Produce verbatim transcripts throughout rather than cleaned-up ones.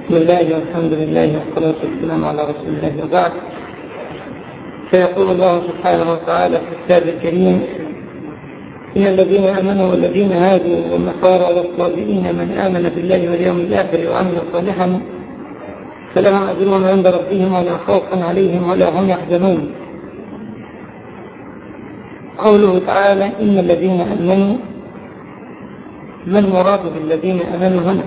بسم الله والحمد لله والصلاة والسلام على رسول الله وبعد. فيقول الله سبحانه وتعالى في الكتاب الكريم: إن الذين آمنوا والذين هادوا والنصارى والصابئين من آمن بالله واليوم الآخر وعمل صالحا فلهم أجرهم عند ربهم ولا خوف عليهم ولا هم يحزنون. قوله تعالى إن الذين آمنوا، ما المراد بالذين آمنوا هنا؟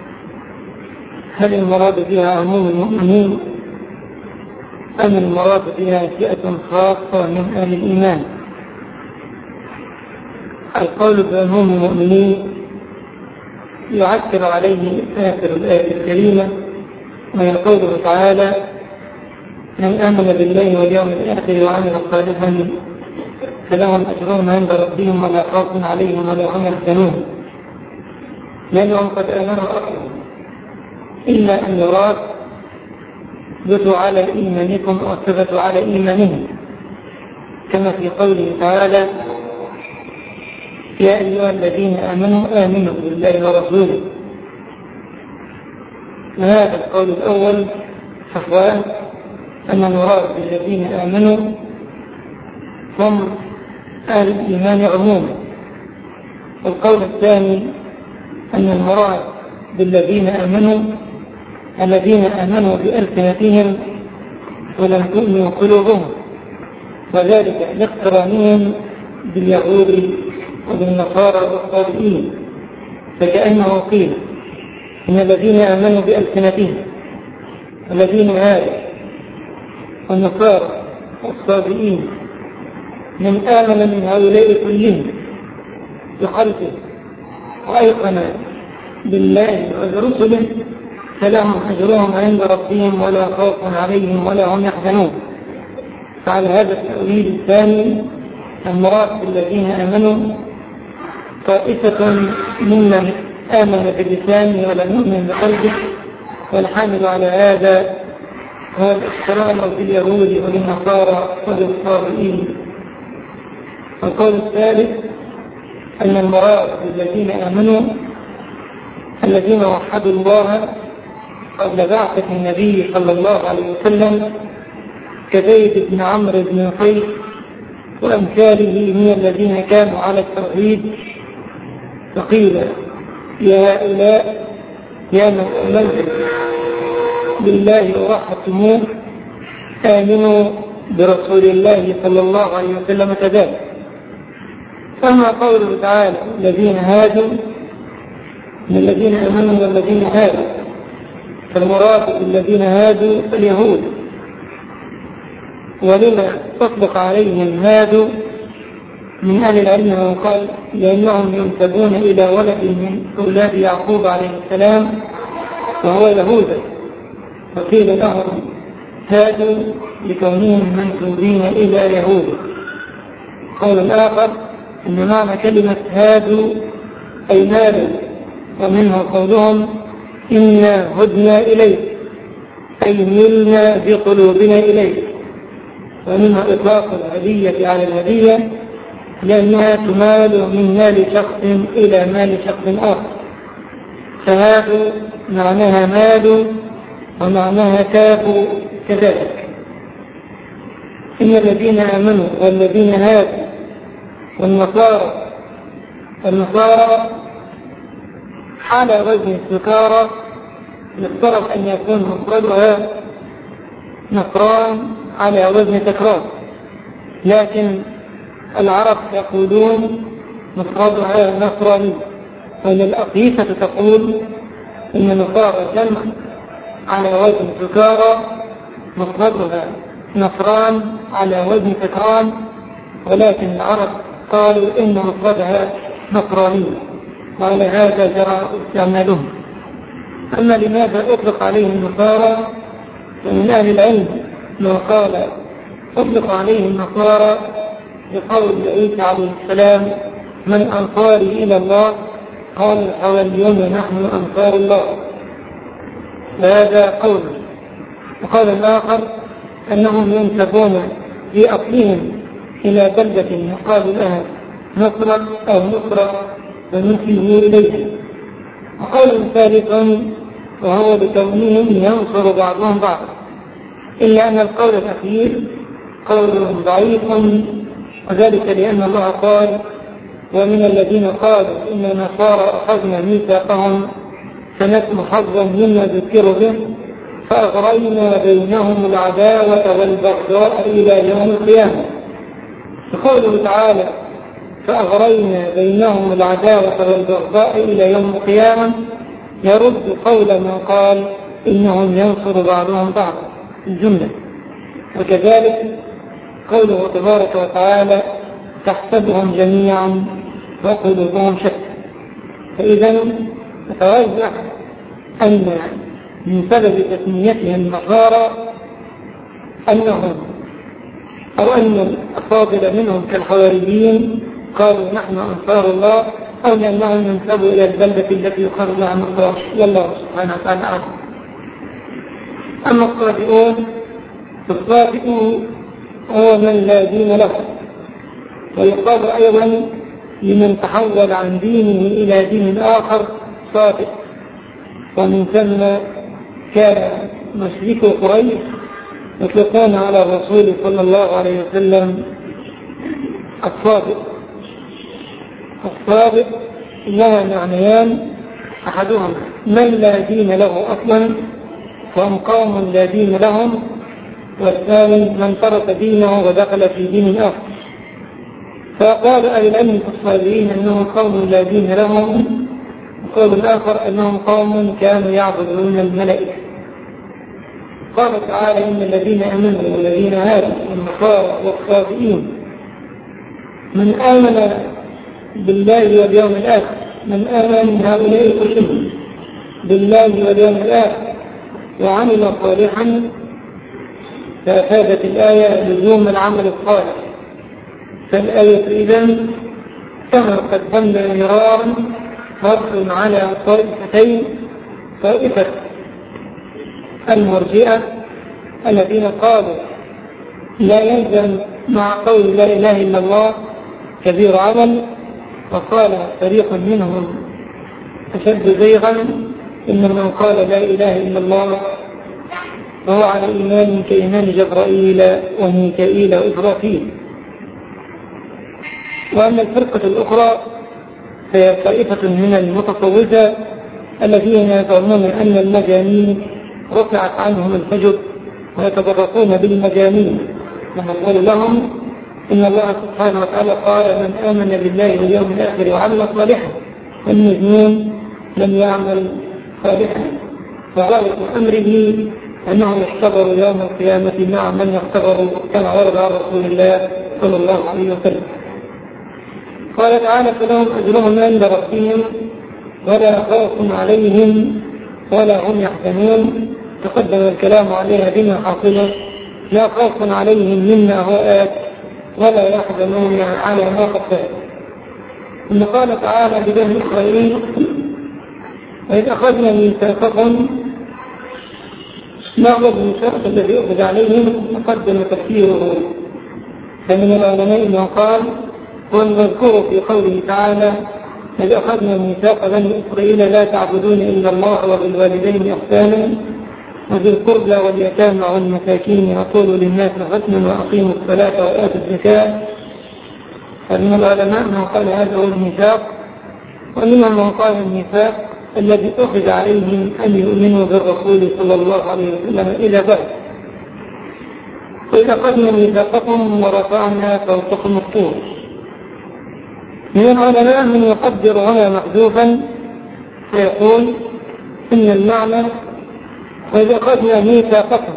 هل المراد بها عموم المؤمنين أم المراد بها فئة خاصة من أهل الإيمان؟ القول بعموم المؤمنين يعكر عليه آخر الآية الكريمة وهي قوله تعالى: من آمن بالله واليوم الآخر وعمل صالحا فلهم أجرهم عند ربهم ولا خوف عليهم ولا هم يحزنون، لأنهم قد آمنوا أصلا، إلا أن يراد ثبتوا على إيمانكم أو ثبتوا على إيمانهم، كما في قوله تعالى: يا أيها الذين آمنوا آمنوا بالله ورسوله. وهذا القول الأول فهو أن المراد بالذين آمنوا هم أهل الإيمان عموما. والقول الثاني أن المراد بالذين آمنوا الذين آمنوا بألسنتهم ولم تؤمن قلوبهم، وذلك لاقترانهم باليهود وبالنصارى والصابئين، فكأنه قيل إن الذين آمنوا بألسنتهم الذين هادوا والنصارى والصابئين من آمن من هؤلاء كلهم بقلبه وأيقن بالله وبرسله فلهم أجرهم عند ربهم ولا خوف عليهم ولا هم يحزنون. فعلى هذا التأويل الثاني المراد بالذين آمنوا طائفة ممن آمن باللسان ولم يؤمن بقلبه، والحامل على هذا هو الاقتران باليهود وبالنصارى وبالصابئين. القول الثالث أن المراد بالذين آمنوا الذين وحدوا الله قبل بعثة النبي صلى الله عليه وسلم كزيد بن عمرو بن قيس وأمثاله من الذين كانوا على التوحيد، فقيل يا هؤلاء يا من آمنتم بالله ووحدتموه آمنوا برسول الله صلى الله عليه وسلم كذلك. أما قوله تعالى الذين هادوا من الذين آمنوا والذين هادوا، فالمراد بالذين هادوا اليهود. ولما تطلق عليهم هادوا من أهل العلم من قال لأنهم ينسبون إلى ولد من أولاد يعقوب عليه السلام وهو يهوذا، وقيل لهم هادوا لكونهم منسوبين إلى يهوذا. قول الآخر إن معنى كلمة هادوا أي مالوا، ومنه قولهم إنا هدنا إليك أي ملنا بقلوبنا إليك. ومنها إطلاق الهدية على الهدية لأنها تمال من مال شخص إلى مال شخص آخر، فهادوا معناها مالوا ومعناها كافوا كذلك. إن الذين آمنوا والذين هادوا والنصارى النصارى على وزن السكارى يفترض أن يكون مفردها نصران على وزن تكرار، لكن العرب يقولون مفردها نصراني، وإن الأقيسة تقول إن نصارى جمع على وزن سكارى مفردها نصران على وزن تكران، ولكن العرب قالوا إن مفردها نصراني، وعلى هذا جرى استعمالهم. أما لماذا أطلق عليه النصارى؟ فمن أهل العلم من قال أطلق عليه النصارى بقول عيسى عليه السلام من أنصاري إلى الله؟ قال الحواريون نحن أنصار الله، فهذا قول. وقال الآخر أنهم ينسبون في أصلهم إلى بلدة يقال لها نصرة أو نصرة فنسلموا إليه. وقول ثالث وهو بكونهم ينصر بعضهم بعضا، إلا أن القول الأخير قول ضعيف، وذلك لأن الله قال: ومن الذين قالوا إن النصارى أخذنا ميثاقهم فنسوا حظا مما ذكروا به فأغرينا بينهم العداوة والبغضاء إلى يوم القيامة. فقوله تعالى: فأغرينا بينهم العداوة والبغضاء إلى يوم القيامة يرد قول من قال إنهم ينصر بعضهم بعضا الجملة. وكذلك قوله تبارك وتعالى: تحسبهم جميعا وقلوبهم شتى. فإذا نتوجه أن من سبب تسميتهم النصارى أنهم أو أن الأفاضل منهم كالحواريين قالوا نحن أنصار الله، أو لأنهم ينسبوا إلى البلدة التي يقال لها النصارى، والله سبحانه وتعالى أعلم. أما الصادقون فالصادق هو من لا دين له، ويقال أيضا لمن تحول عن دينه إلى دين آخر صادق. ومن ثم كان مشركو قريش يطلقون على الرسول صلى الله عليه وسلم الصادق. الصادق لها معنيان: أحدهما من لا دين له أصلا وهم قوم لا دين لهم، والثاني من ترك دينه ودخل في دين آخر. فقال أهل العلم في الصالحين أنهم قوم لا دين لهم، وقول الآخر أنهم قوم كانوا يعبدون الملائكة. قال تعالى: إن الذين آمنوا والذين هادوا والنصارى والصابئين من آمن بالله واليوم الآخر، من آمن من هؤلاء كلهم بالله واليوم الآخر وعمل صالحا، فأفادت الآية لزوم العمل الصالح. فالآية إذن كما قدمنا مرارا رد على طائفتين: طائفة المرجئة الذين قالوا لا يلزم مع قول لا إله إلا الله كبير عمل، وقال فريق منهم أشد زيغا إن من قال لا إله إلا الله وهو على إيمان كإيمان جبرائيل وميكائيل وإبراهيم. وأما الفرقة الأخرى فهي طائفة من المتصوفة الذين يظنون أن المجانين رفعت عنهم الحجب ويتبركون بالمجانين، ونقول لهم إن الله سبحانه وتعالى قال: من آمن بالله واليوم الآخر وعمل صالحا، والمجنون لم يعمل صالحا. فغاية أمره أنهم يختبروا يوم القيامة مع من يختبروا كما ورد عن رسول الله صلى الله عليه وسلم. قال تعالى: فلهم أجرهم عند ربهم ولا خوف عليهم ولا هم يحزنون. تقدم الكلام عليها بما حاصله: لا خوف عليهم مما هو آت ولا يحزنون على ما قد فات. ثم قال تعالى لبني إسرائيل: وإذ أخذنا ميثاقكم. ما هو الميثاق الذي أخذ عليهم؟ تقدم تفسيره. فمن العلماء من قال: ونذكره في قوله تعالى: إذ أخذنا ميثاق بني إسرائيل لا تعبدون إلا الله وبالوالدين إحسانا وذي القربى واليتامى والمساكين وقولوا للناس حسنا وأقيموا الصلاة وآتوا الزكاة. فمن العلماء من قال هذا هو الميثاق، ومنهم من قال الميثاق الذي أخذ عليهم أن يؤمنوا بالرسول صلى الله عليه وسلم إلى بعد. وإذ أخذنا ميثاقكم ورفعنا فوقكم الطور. من العلماء من يقدر هنا محذوفا فيقول إن المعنى: وإذا أخذنا ميثاقكم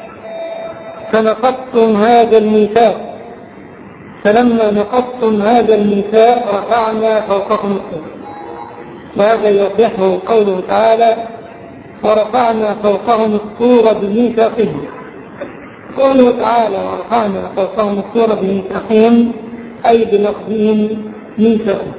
فنقضتم هذا الميثاق، فلما نقضتم هذا الميثاق رفعنا فوقكم الطور. وهذا يوضحه قوله تعالى: ورفعنا فوقهم الطور بميثاقهم. قوله تعالى: ورفعنا فوقهم الطور بميثاقهم أي بنقضهم ميثاقهم.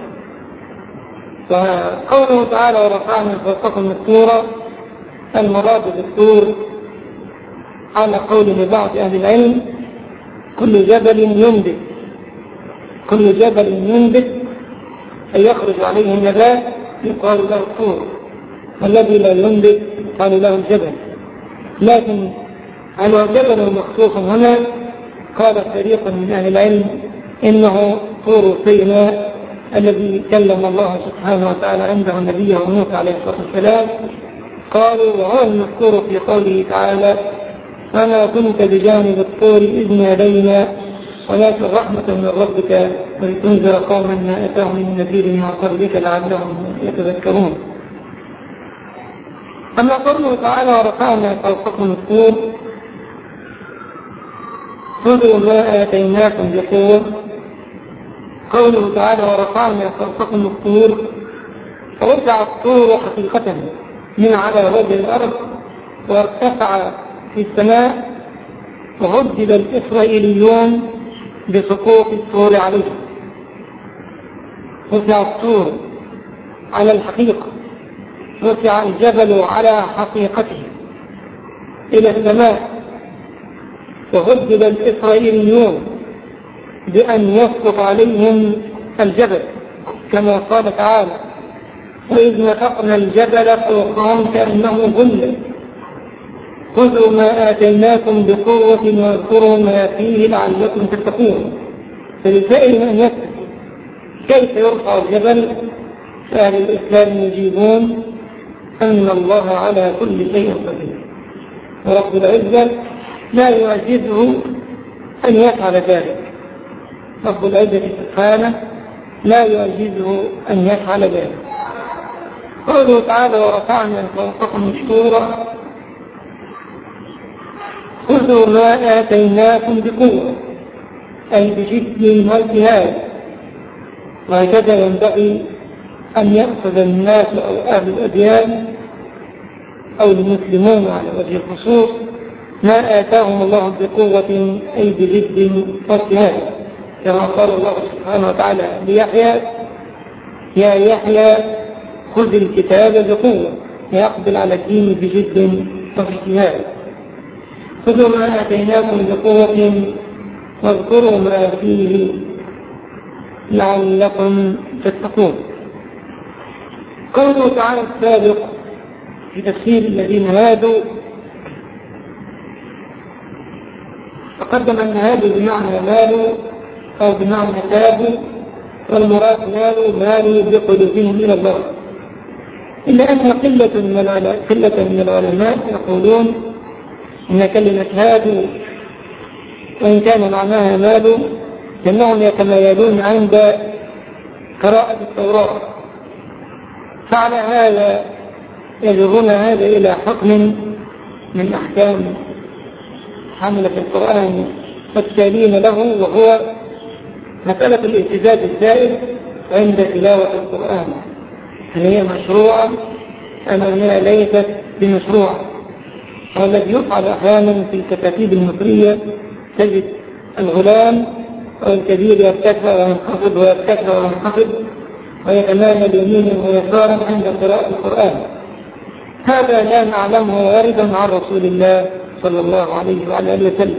فقوله تعالى: ورفعنا فوقكم الطور، المراد بالطور على قول لبعض أهل العلم كل جبل ينبت، كل جبل ينبت أي يخرج عليه نبات يقال له الطور، والذي لا ينبت قالوا له الجبل، لكن هل هو جبل مخصوص هنا؟ قال فريق من أهل العلم إنه طور سيناء الذي كلم الله سبحانه وتعالى عنده نبيه موسى عليه الصلاة والسلام. قالوا وهو المذكور في قوله تعالى فما كنت بجانب الطور إذ نادينا ولكن رحمة من ربك ولتنذر قوما ما أتاهم من نذير من قبلك لعلهم يتذكرون. أما قوله تعالى ورفعنا فوقكم الطور خذوا ما آتيناكم بقوة، قوله تعالى ورفعنا فوقكم الطور فرفع الطور حقيقة من على وجه الأرض وارتفع في السماء، وهدد الإسرائيليون بسقوط الطور عليه. رفع الطور على الحقيقة، رفع الجبل على حقيقته إلى السماء، وهدد الإسرائيليون بأن يسقط عليهم الجبل كما قال تعالى وإذ نطقنا الجبل فوقهم كأنه ظل خذوا ما آتيناكم بقوة واذكروا ما فيه لعلكم تتقون. فلسائل من يسأل كيف يرفع الجبل؟ فأهل الإسلام يجيبون أن الله على كل شيء قدير، ورب العزة لا يعجزه أن يفعل ذلك. رب العزة سبحانه لا يعجزه أن يفعل ذلك. قوله تعالى ورفعنا فوقكم الطور خذوا ما آتيناكم بقوة، أي بجد واجتهاد. وهكذا ينبغي أن يأخذ الناس أو أهل الأديان أو المسلمون على وجه الخصوص ما آتاهم الله بقوة أي بجد واجتهاد، كما قال الله سبحانه وتعالى ليحيى يا يحيى خذ الكتاب بقوة، يقبل على الدين بجد واجتهاد. خذوا ما آتيناكم بقوة واذكروا ما فيه لعلكم تتقون. قوله تعالى السابق في تفسير الذين هادوا تقدم أن هادوا بمعنى مالوا أو بمعنى تابوا، والمراد مالوا مالوا بقلوبهم إلى الله، إلا أن قلة من العلماء يقولون إن كلمة هادوا وإن كان معناها مالوا لأنهم يتميلون عند قراءة التوراة، فعلى هذا يجرون هذا إلى حكم من أحكام حملة القرآن والتالين له، وهو مسألة الاهتزاز الزائد عند تلاوة القرآن، هل هي مشروعة أم أنها ليست بمشروعة؟ والذي يفعل أحيانا في الكتاتيب المصرية تجد الغلام أو الكبير يرتفع وينخفض ويرتفع وينخفض ويتمايل يمينا ويسارا عند قراءة القرآن. هذا لا نعلمه واردا عن رسول الله صلى الله عليه وعلى آله وسلم،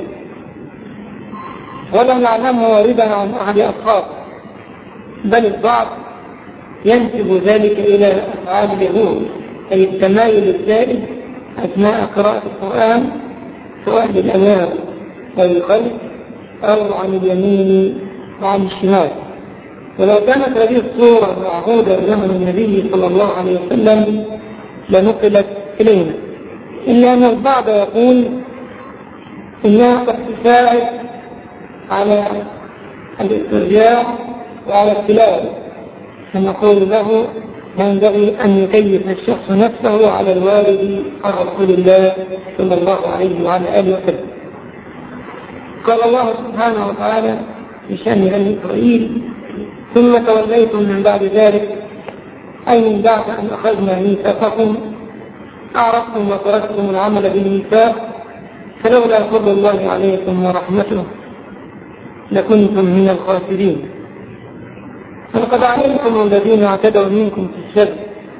ولا نعلمه واردا عن أحد أصحابه، بل البعض ينسب ذلك إلى أفعال اليهود، أي التمايل الزائد أثناء قراءة القرآن سواء بالأمام والخلف أو عن اليمين وعن الشمال. ولو كانت هذه الصورة معهودة زمن النبي صلى الله عليه وسلم لنقلت إلينا، إلا أن البعض يقول إنها قد تساعد على الاسترجاع وعلى التلاوة، فنقول له ينبغي أن يكيف الشخص نفسه على الوارد عن رسول الله صلى الله عليه وعلى آله وسلم. قال الله سبحانه وتعالى في شأن بني إسرائيل ثم توليتم من بعد ذلك، أي من بعد أن أخذنا ميثاقكم أعرفتم وتركتم العمل بالميثاق، فلولا فضل الله عليكم ورحمته لكنتم من الخاسرين. فلقد علمتم الذين اعتدوا منكم في السبت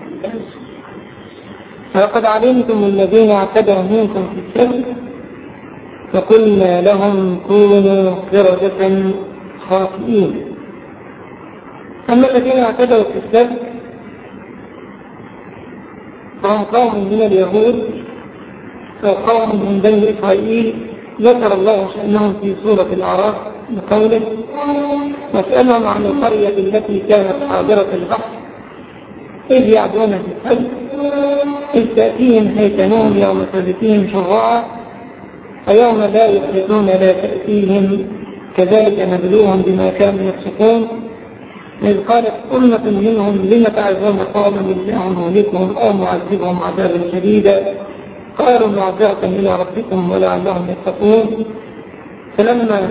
فلقد علمتم الذين اعتدوا منكم في السبت فقلنا لهم كونوا قردة خاسئين. أما الذين اعتدوا في السبت وهم قوم من اليهود أو قوم من بني إسرائيل ذكر الله شأنهم في سورة الأعراف بقوله واسألهم عن القرية التي كانت حاضرة البحر إذ يعدون في الحج إذ تأتيهم حيتانهم يوم سبتهم شرعا فيوم لا يفلتون لا تأتيهم كذلك نبلوهم بما كانوا يفسقون إذ قالت أمة منهم لم تعظون قوما الله مهلكهم أو معذبهم عذابا شديدا قالوا معذرة إلى ربكم ولعلهم يتقون فلما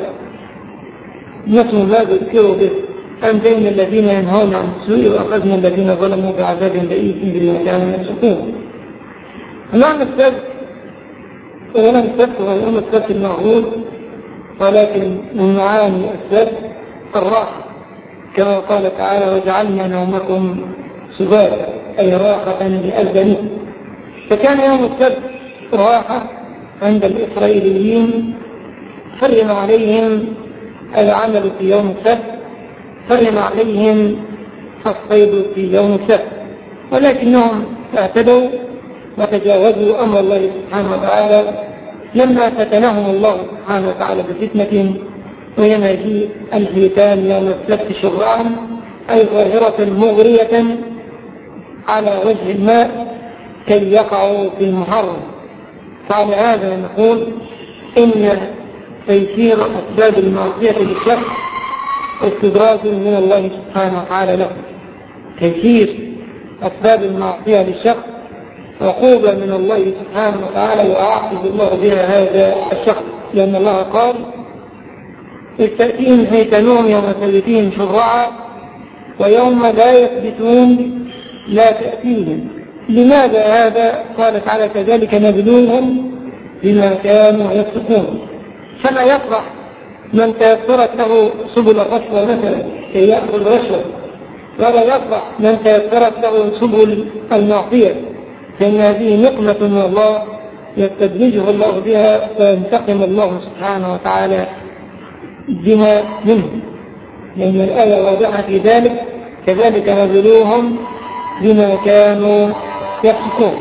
نسوا ما ذكروا به أنجينا الذين ينهون عن السوء وأخذنا الذين ظلموا بعذاب بئيس بما كانوا يفسقون. معنى السبت ولم السبت هو يوم السبت المعهود ولكن من معاني السبت الراحة كما قال تعالى وجعلنا نومكم سباتا أي راحة لأبدانكم. فكان يوم السبت راحة عند الإسرائيليين حرم عليهم العمل في يوم السبت حرم عليهم الصيد في يوم السبت ولكنهم اعتدوا وتجاوزوا أمر الله سبحانه وتعالى لما فتنهم الله سبحانه وتعالى بفتنة وهي مجيء الحيتان يوم السبت شرعا أي ظاهرة مغرية على وجه الماء كي يقعوا في المحرم. فعلى هذا نقول إن تيسير أسباب المعصية للشخص استدراج من الله سبحانه وتعالى له. تيسير أسباب المعصية للشخص عقوبة من الله سبحانه وتعالى وأعقب الله بها هذا الشخص لأن الله قال إذ تأتيهم حيتانهم يوم سبتهم شرعا ويوم لا يثبتون لا تأتيهم. لماذا هذا؟ قال تعالى كذلك نبلوهم بما كانوا يفسقون. فلا يفرح من تيسرت له سبل الرشوة مثلا كي يأخذ رشوة ولا يفرح من تيسرت له سبل المعصية فإن هذه نقمة من الله يستدرجه الله بها فينتقم الله سبحانه وتعالى بها منه لأن الآية واضحة في ذلك كذلك نبلوهم بما كانوا يفسقون.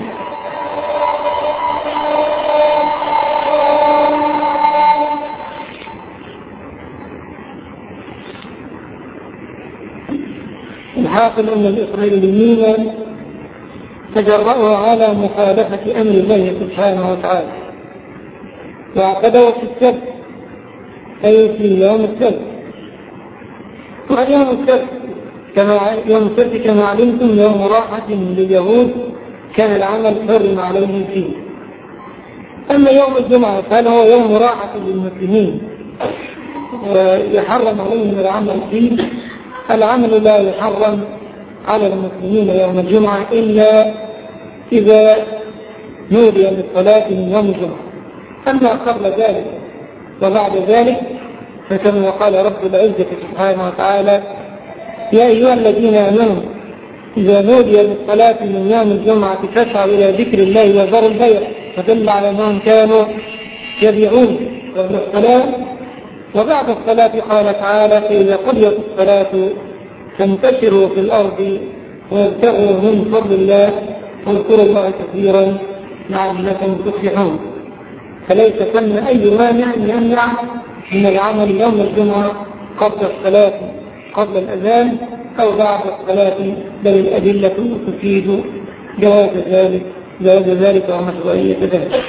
الحاصل أن الإسرائيليين تجرؤوا على مخالفة أمر الله سبحانه وتعالى واعتدوا في السبت أي في يوم السبت. ويوم السبت كما يوم السبت كما علمتم يوم راحة لليهود كان العمل حرم عليهم فيه. أما يوم الجمعة فهل هو يوم راحة للمسلمين ويحرم عليهم العمل فيه؟ العمل لا يحرم على المسلمين يوم الجمعة إلا إذا نودي للصلاة من يوم الجمعة. أما قبل ذلك وبعد ذلك فكما قال رب العزة سبحانه وتعالى يا أيها الذين آمنوا إذا نودي للصلاة من يوم الجمعة فاسعوا إلى ذكر الله وذروا البيع فدل على أنهم كانوا يبيعون قبل الصلاة. وبعد الصلاة قال تعالى فإذا قضيت الصلاة فانتشروا في الأرض وابتغوا من فضل الله واذكروا الله كثيرا لعلكم تفلحون. فليس ثم أي مانع يمنع من العمل يوم الجمعة قبل الصلاة قبل الأذان أو بعد الصلاة بل الأدلة تفيد جواز ذلك جواز ذلك ومشروعية ذلك.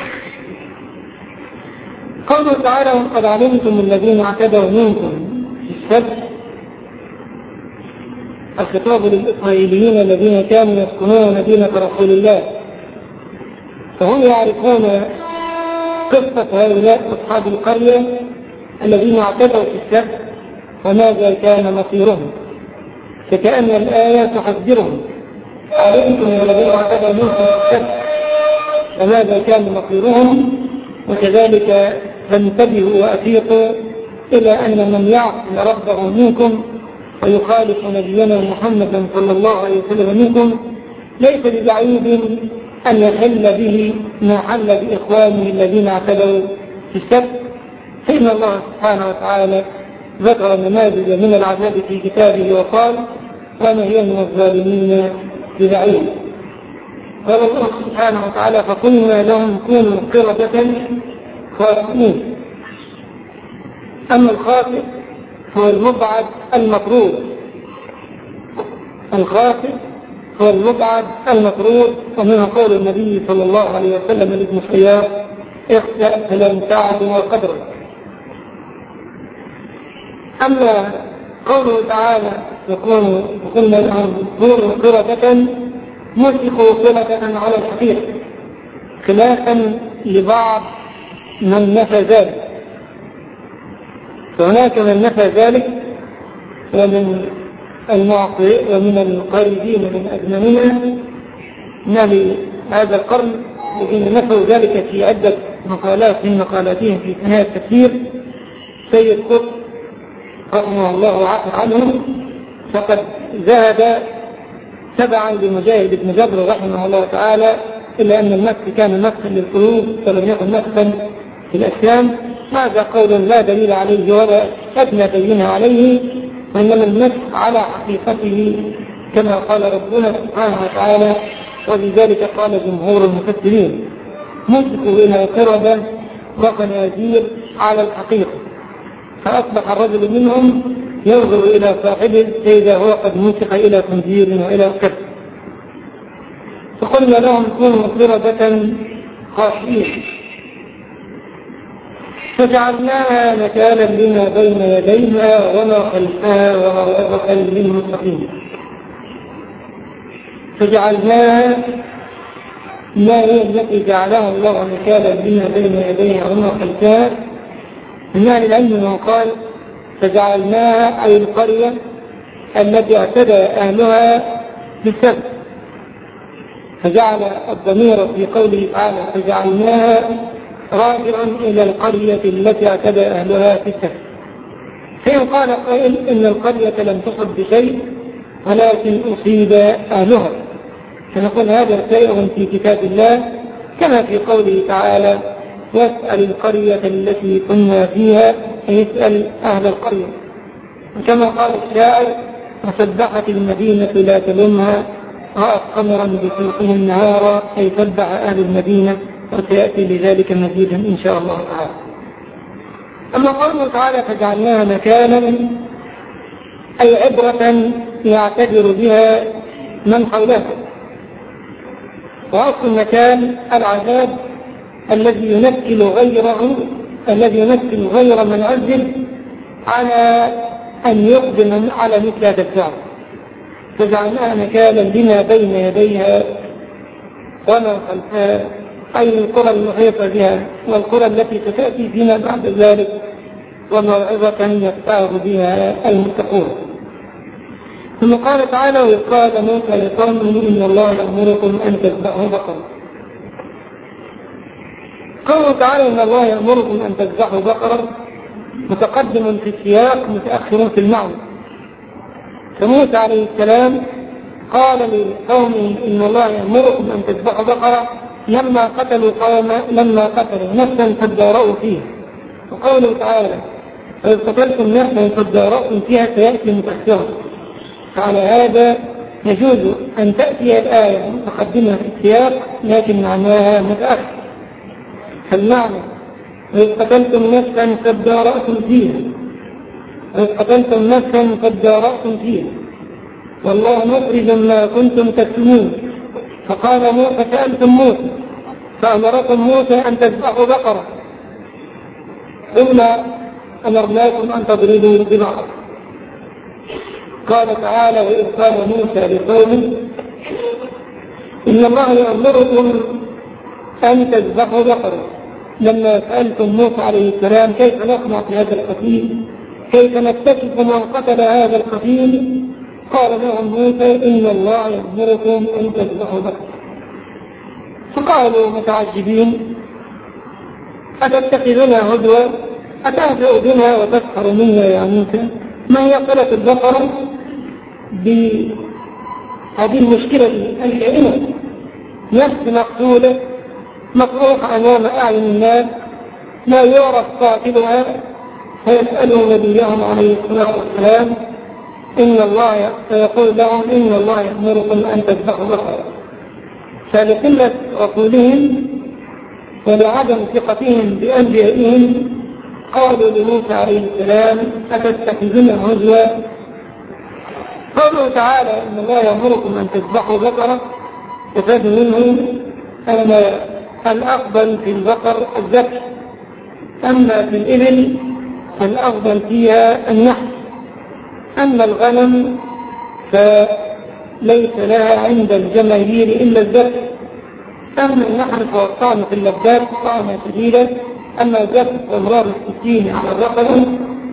قوله تعالى وقد علمتم الذين اعتدوا منكم في السبت الخطاب للإسرائيليين الذين كانوا يسكنون مدينة رسول الله فهم يعرفون قصة هؤلاء أصحاب القرية الذين اعتدوا في السبت وماذا كان مصيرهم. فكأن الآية تحذرهم علمتم الذين اعتدوا منكم في السبت وماذا كان مصيرهم وكذلك فانتبهوا وأفيقوا إلى أن من يعصي ربه منكم ويخالف نبينا محمدا صلى الله عليه وسلم منكم ليس ببعيد أن يحل به ما حل بإخوانه الذين اعتدوا في السبت. فإن الله سبحانه وتعالى ذكر نماذج من العذاب في كتابه وقال وما هي من الظالمين ببعيد. قال الله سبحانه وتعالى فقلنا لهم كونوا قردة خاسئين. أما الخاسئ هو المبعد المطرود، الخاسئ هو المبعد المطرود، ومنه قول النبي صلى الله عليه وسلم لابن خيار اخسأ فلن تعدوا قدرك. أما قوله تعالى يقول وقلنا لهم كونوا قردة مسكوا قردة على الحقيقة، خلافا لبعض من نفى ذلك. فهناك من نفى ذلك ومن المعطئ ومن القريبين من أزماننا نبي هذا القرن الذين نفوا ذلك في عدة مقالات من مقالاتهم في نهاية التفسير. سيد قطب رحمه الله وعفى عنه فقد ذهب تبعا لمجاهد بن جبر رحمه الله تعالى، إلا أن المسح كان مسحا للقلوب فلم يكن مسحا في الأجسام. هذا قول لا دليل عليه ولا أدنى بينه عليه، وإنما المسح على حقيقته كما قال ربنا سبحانه وتعالى، وبذلك قال جمهور المفسرين مسكوا إلى قردة وقناديل على الحقيقة. فأصبح الرجل منهم ينظر إلى صاحبه فإذا هو قد مسك إلى خنزير وإلى قرد. فقلنا لهم كونوا قردة خاسئين فجعلناها نكالا لما بين يديها وما خلفها وموعظة للمتقين. فجعلناها ما هي التي جعلها الله نكالا لما بين يديها وما خلفها. من أهل العلم من قال فجعلناها أي القرية التي اعتدى أهلها بالسبت، فجعل الضمير في قوله تعالى فجعلناها راجعا إلى القرية التي اعتدى أهلها في السبت. فإن قال قائل إن القرية لم تصب بشيء ولكن أصيب أهلها، فنقول هذا سائغ في كتاب الله كما في قوله تعالى واسأل القرية التي كنا فيها، يسأل أهل القرية. وكما قال الشاعر وسبحت المدينة لا تلمها رأت قمرا بسوقهم نهارا، أي سبح أهل المدينة، وسيأتي لذلك مزيدا إن شاء الله تعالى. أما قوله تعالى فجعلناها مكانا أي عبرة يعتبر بها من حولها. وأصل المكان العذاب الذي ينكل غيره الذي ينكل غير من عذب على أن يقدم على مثل هذا الفعل. فجعلناها نكالا لما بين يديها وما خلفها، أي القرى المحيطة بها والقرى التي ستأتي فيما بعد ذلك، وموعظة يتعظ بها المتقون. ثم قال تعالى وإذ قال موسى لقومه إن الله يأمركم أن تذبحوا بقرة. قوله تعالى إن الله يأمركم أن تذبحوا بقرة متقدم في السياق متأخر في المعنى. فموسى عليه السلام قال لقومه إن الله يأمركم أن تذبحوا بقرة لما قتلوا قوما لما قتلوا نفسا فادارأوا فيها. وقوله تعالى وإذ قتلتم نفسا فادارأتم فيها سيأتي متأخرا. فعلى هذا يجوز أن تأتي الآية متقدمة في السياق لكن معناها متأخر. فالمعنى وإذ قتلتم نفسا فادارأتم فيها، وإذ قتلتم نفسا فادارأتم فيها والله مخرج ما كنتم تكتمون. فقال موسى سألتم موسى فأمركم موسى أن تذبحوا بقرة ثم أمرناكم أن تضربوا ببقرة. قال تعالى وإذ قال موسى لقومه إن الله يأمركم أن تذبحوا بقرة. لما سألتم موسى عليه السلام كيف نصنع في هذا القتيل، كيف نكتشف من قتل هذا القتيل، قال لهم موسى إن الله يأمركم أن تذبحوا بقرة. فقالوا متعجبين أتتخذنا هدوة أتهزأ بنا وتسخر منا يا موسى؟ ما هي صلة البقرة بهذه المشكلة الكائنة؟ نفس مقتولة مطروحة أمام أعين الناس لا يعرف قاتلها، فيسألوا نبيهم عليه الصلاة والسلام إن الله فيقول لهم إن الله يأمركم أن تذبحوا بقرة. فلقلة عقولهم ولعدم ثقتهم بأنبيائهم قالوا لموسى عليه السلام أتتخذنا هزوا. قالوا تعالى إن الله يأمركم أن تذبحوا بقرة يفاد منه أن الأفضل في البقر الذبح، أما في الإبل فالأفضل فيها النحر، أما الغنم فليس لها عند الجماهير إلا الذبح، أما النحر فالطعن في اللبات طعنا شديدا، أما الذبح فإمرار السكين على الرقبة،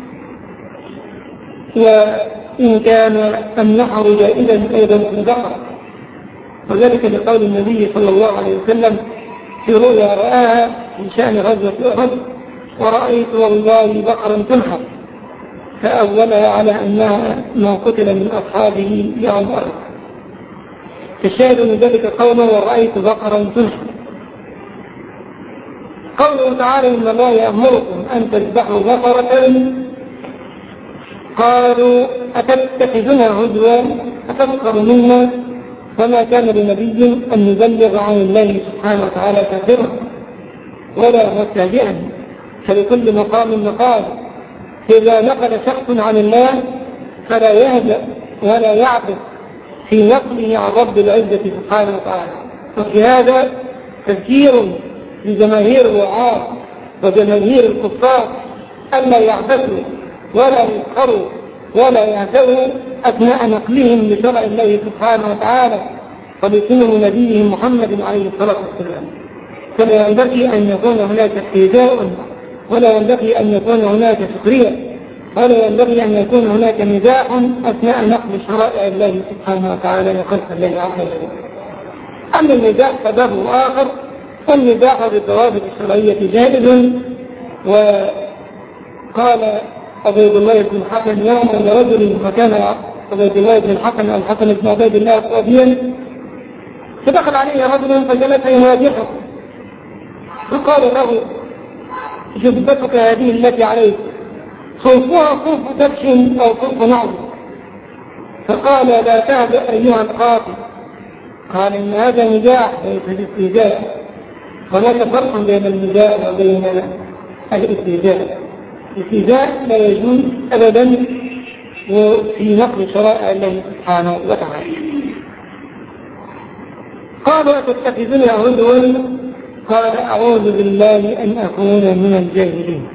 وإن كان النحر جائزا أيضا في البقر، وذلك لقول النبي صلى الله عليه وسلم في رؤيا رآها في شأن غزوة أحد: ورأيت والله بقرا تنحر، فأولها على أنها ما قتل من أصحابه يوم أحد. الشاهد من ذلك قوله ورأيت بقرا تنحر. قوله تعالى إن الله يأمركم أن تذبحوا بقرة، قالوا أتتخذنا هزوا أتسخر منا، وما كان لنبي أن يبلغ عن الله سبحانه وتعالى كافرا ولا مستهزئا، فلكل مقام مقال. إذا نقل شخص عن الله فلا يهزأ ولا يعبث في نقله عن رب العزة سبحانه وتعالى. وفي هذا تذكير لجماهير الوعاظ وجماهير الكفار ألا يعبثوا ولا يسخروا ولا يهزأوا أثناء نقلهم لشرع الله سبحانه وتعالى ولسنن نبيه محمد عليه الصلاة والسلام. فلا ينبغي أن يكون هناك استهزاء، ولا ينبغي أن يكون هناك سخرية، ولا ينبغي أن يكون هناك مزاح أثناء نقل شرائع الله سبحانه وتعالى لخلق الله عز وجل. أما المزاح فبابه آخر، والمزاح بالضوابط الشرعية جائز. وقال عبيد الله بن الحسن يوما لرجل، وكان عبيد الله بن الحسن الحسن بن عبيد الله صبيا، فدخل عليه رجل فجلس يواجهه فقال له: جبتك هذه التي عليك صوفها صوف دبش أو صوف نعم؟ فقال: لا تهدأ أيها القاضي. قال: إن هذا مزاح ليس باستهزاء. هناك فرق بين المزاح وبين الاستهزاء. الاستهزاء لا يجوز أبدا في نقل شرائع الله سبحانه وتعالى. قالوا: أتتخذني هزوا؟ قال: أعوذ بالله أن أكون من الجاهلين.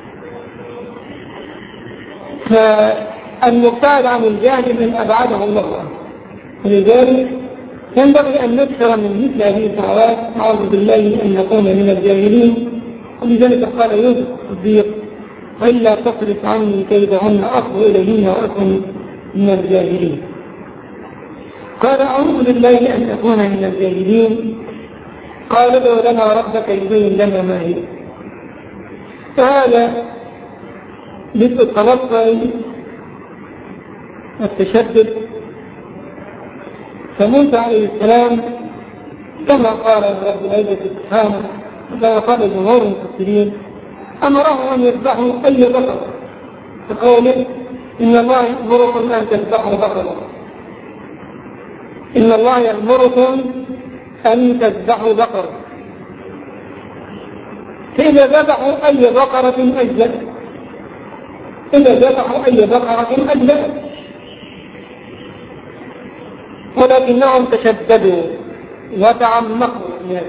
فالمبتعد عن الجاهل من أبعده الله، ولذلك ينبغي أن نكثر من مثل هذه الدعوات: أعوذ بالله أن نكون من الجاهلين. ولذلك قال يوسف الصديق: وإلا تصرف عني كيدهن أصب إليهن وأكن من الجاهلين. قال: أعوذ بالله أن أكون من الجاهلين. قال: ادع لنا ربك يبين لنا ما هي. فهذا مثل التلقي والتشدد. فموسى عليه السلام كما قال رب العزة سبحانه وكما قال جمهور المفسرين أمره أن يذبحوا أي بقرة، بقوله: إن الله يأمركم أن تذبحوا بقرة. إن الله يأمركم أن تذبحوا بقرة. فإذا ذبحوا أي بقرة أجزأ، إذا ذبحوا أي بقرة أجزأ، ولكنهم تشددوا وتعمقوا.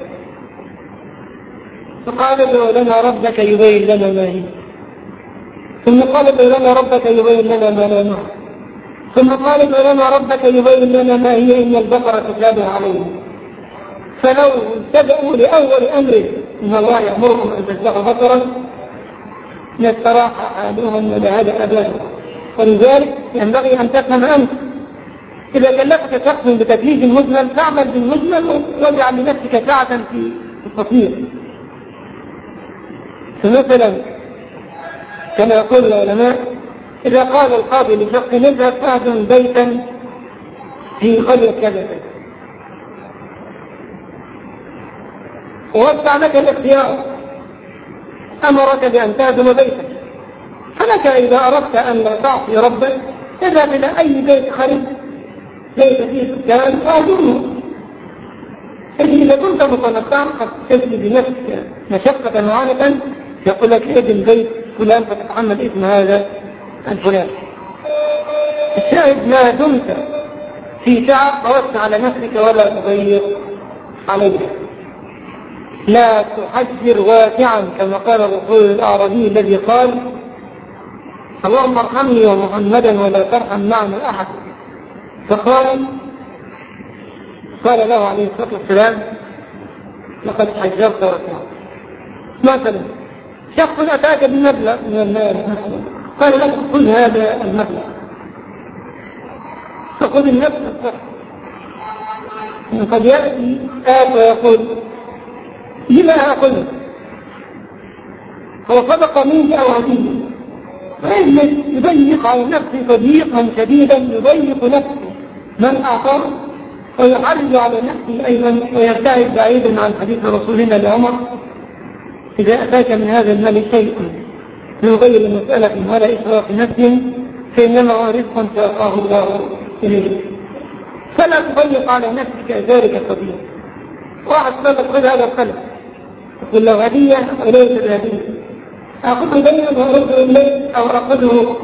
فقال: ادع لنا ربك يبين لنا ما هي. ثم قال: ادع لنا ربك يبين لنا ما لونها. ثم قال: ادع لنا ربك يبين لنا ما هي إن البقرة تشابه عليهم. فلو ابتدأوا لأول أمر إن الله يأمركم أن تذبحوا بقرة يستراح أحدهم لهذا أبدا. ولذلك ينبغي أن تفهم أنت إذا كلفك شخص بتكليف المجمل فاعمل بالمجمل واجعل لنفسك ساعة في التطبيق. فمثلا كما يقول العلماء: إذا قال القاضي لشخص: نذهب فاهدم بيتا في قرية كذا ووسع لك الاختيار، أمرك بأن تهدم بيتك، فلك إذا أردت أن لا تعصي ربك تذهب إلى أي بيت خريب ليس فيه سكان فاهدمه. إذا كنت متنقعا قد تجد بنفسك مشقة وعنفا يقول لك ادم بيت فلان فتتحمل اسم هذا الفلان. الشاهد ما دمت في تعب توسع على نفسك ولا تضيق عليك، لا تحجر واسعا كما قال الرسول الأعرابي الذي قال اللهم ارحمني ومحمدا ولا ترحم معنا أحد، فقال قال له عليه الصلاة والسلام لقد حجرت واسعا. مثلا شخص أتاك بمبلغ من المال قال لك خذ هذا المبلغ، فخذ المبلغ. قد يأتي آت ويقول لما أخذه؟ هو صدق مني أو هديه، فإذن يضيق على نفسه تضييقا شديدا، يضيق نفسه من أعطاه ويحرج على نفسه أيضا ويبتعد بعيدا عن حديث رسولنا لعمر إذا أتاك من هذا المال شيء من غير مسألة ولا إشراف نفس فإنما هو رزق ساقاه الله إليه، فلا تضيق على نفسك ذلك التضييق. واحد قال لك خذ هذا القلم، تقول له هدية وليس بهدية، أخذه دينا وأرده إليه أو أخذه،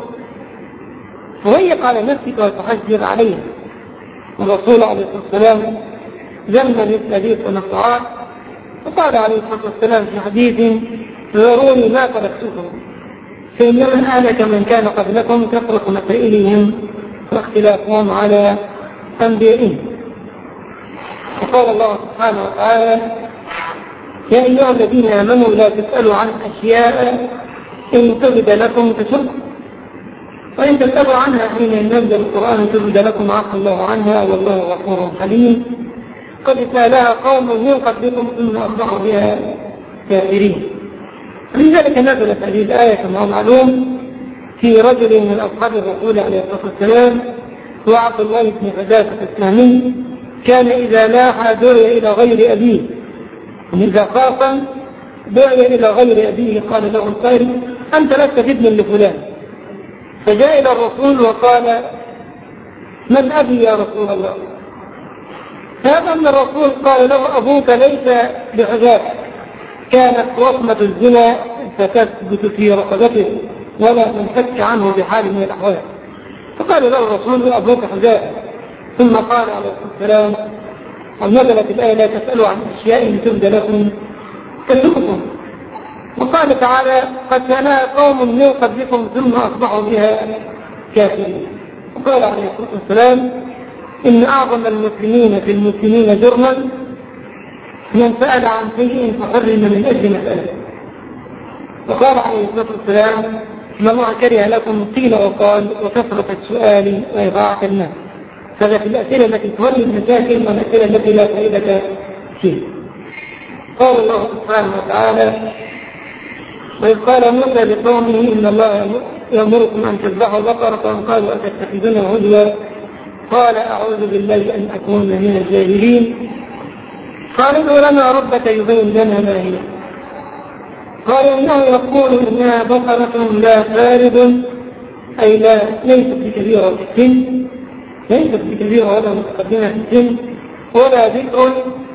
تضيق على نفسك وتحجر عليه. والرسول عليه الصلاة والسلام ذم مثل هذه التنطعات وقال عليه الصلاة والسلام في حديث ذروني ما تركتكم فإنما أهلك من كان قبلكم كثرة مسائلهم واختلافهم على أنبيائهم. وقال الله سبحانه وتعالى يا أيها الذين آمنوا لا تسألوا عن أشياء إن تبد لكم تسؤكم وإن تسألوا عنها حين ينزل القرآن تبد لكم عفى الله عنها والله غفور حليم قد سألها قوم من قبلكم ثم أصبحوا بها كافرين. لذلك نزلت هذه الآية كما هو معلوم في رجل من أصحاب الرسول عليه الصلاة والسلام هو عبد الله بن فداسة الإسلامي، كان إذا لاح دعي إلى غير أبيه، وإذا خاف دعي إلى غير أبيه قال له القائل أنت لست ابن لفلان، فجاء إلى الرسول وقال من أبي يا رسول الله؟ هذا أن الرسول قال له أبوك ليس بحجاب، كانت وصمة الزنا فتثبت في رقبته ولا تنفك عنه بحال من الأحوال. فقال له الرسول أبوك حجاب، ثم قال عليه الصلاة والسلام نزلت الآية لا تسألوا عن أشياء تبد لكم تسؤكم. وقال تعالى قد سألها قوم من قبلكم ثم أصبحوا بها كافرين. وقال عليه الصلاة والسلام إن أعظم المسلمين في المسلمين جرما من سأل عن شيء فحرم من أجل مسألة. وقال عليه الصلاة والسلام إن الله كره لكم قيل وقال وكثرة السؤال وإضاعة المال. فذا في الأسئلة التي تولد مشاكل والأسئلة التي لا فائدة فيه. قال الله سبحانه وتعالى وإذ قال موسى لقومه إن الله يأمركم أن تذبحوا بقرة قالوا أتتخذونه هزوا قال أعوذ بالله أن أكون من الجاهلين قال ادع لنا ربك يبين لنا ما هي قال إنه يقول إنها بقرة لا فارض أي لا ليست بكبيرة في السن ليست بكبيرة ولا متقدمة في السن ولا ذكر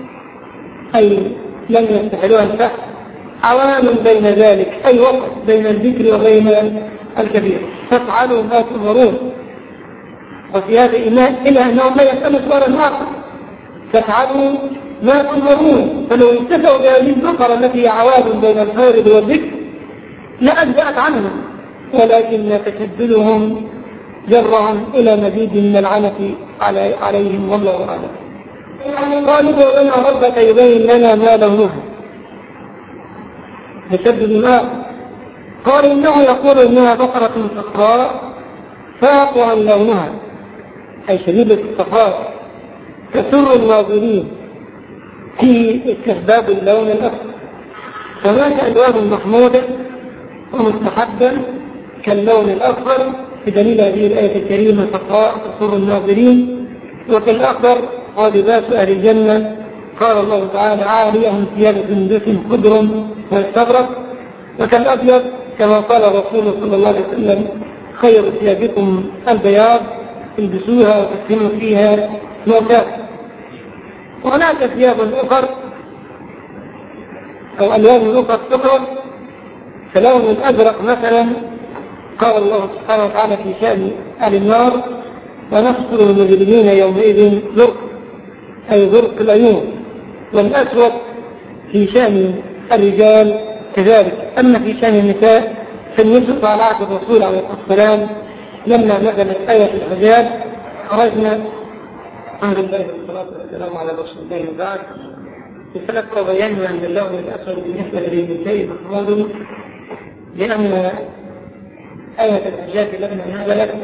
أي لم يستحلوها الفحل عوام بين ذلك أي وقت بين الذكر وبين الكبير فافعلوا ما تؤمرون. وفي هذا إيمان إلى أنهم لا يسألوا سؤالا آخر فافعلوا ما تؤمرون. فلو انتفعوا بهذه البقرة التي هي عوام بين الفارض والذكر لأجزأت عنهم ولكن تشددهم جرهم إلى مزيد من العنف علي عليهم والله أعلم. قالوا ادع لنا ربك يبين لنا ما لونها تشدد الماء قال إنه يقول إنها بقرة صفراء فاقع لونها أي شديدة الصفراء تسر الناظرين في استحباب اللون الأصفر. فهناك ألوان محمودة ومستحبا كاللون الأصفر بدليل هذه الآية الكريمة صفراء تسر الناظرين. وكالأخضر هو لباس أهل الجنة قال الله تعالى عاليهم ثياب سندس خضر واستبرق. وكالأبيض كما قال الرسول صلى الله عليه وسلم خير ثيابكم البياض البسوها وتكفنوا فيها موتاكم. وهناك ثياب أخر أو ألوان أخرى تكره، فلون الأزرق مثلا قال الله سبحانه وتعالى في شأن أهل النار: ونحشر المجرمين يومئذ زرق، أي زرق العيون. والأسود في شأن الرجال كذلك. أما في شأن النساء فالنساء على عهد الرسول عليه الصلاة والسلام لما نزلت آية الحجاب خرجنا الحمد لله والصلاة والسلام على رسول الله وبعد. فلك وبينا أن اللون الأسود بالنسبة للنساء مفروض، لأن آية الحجاب لما نزلت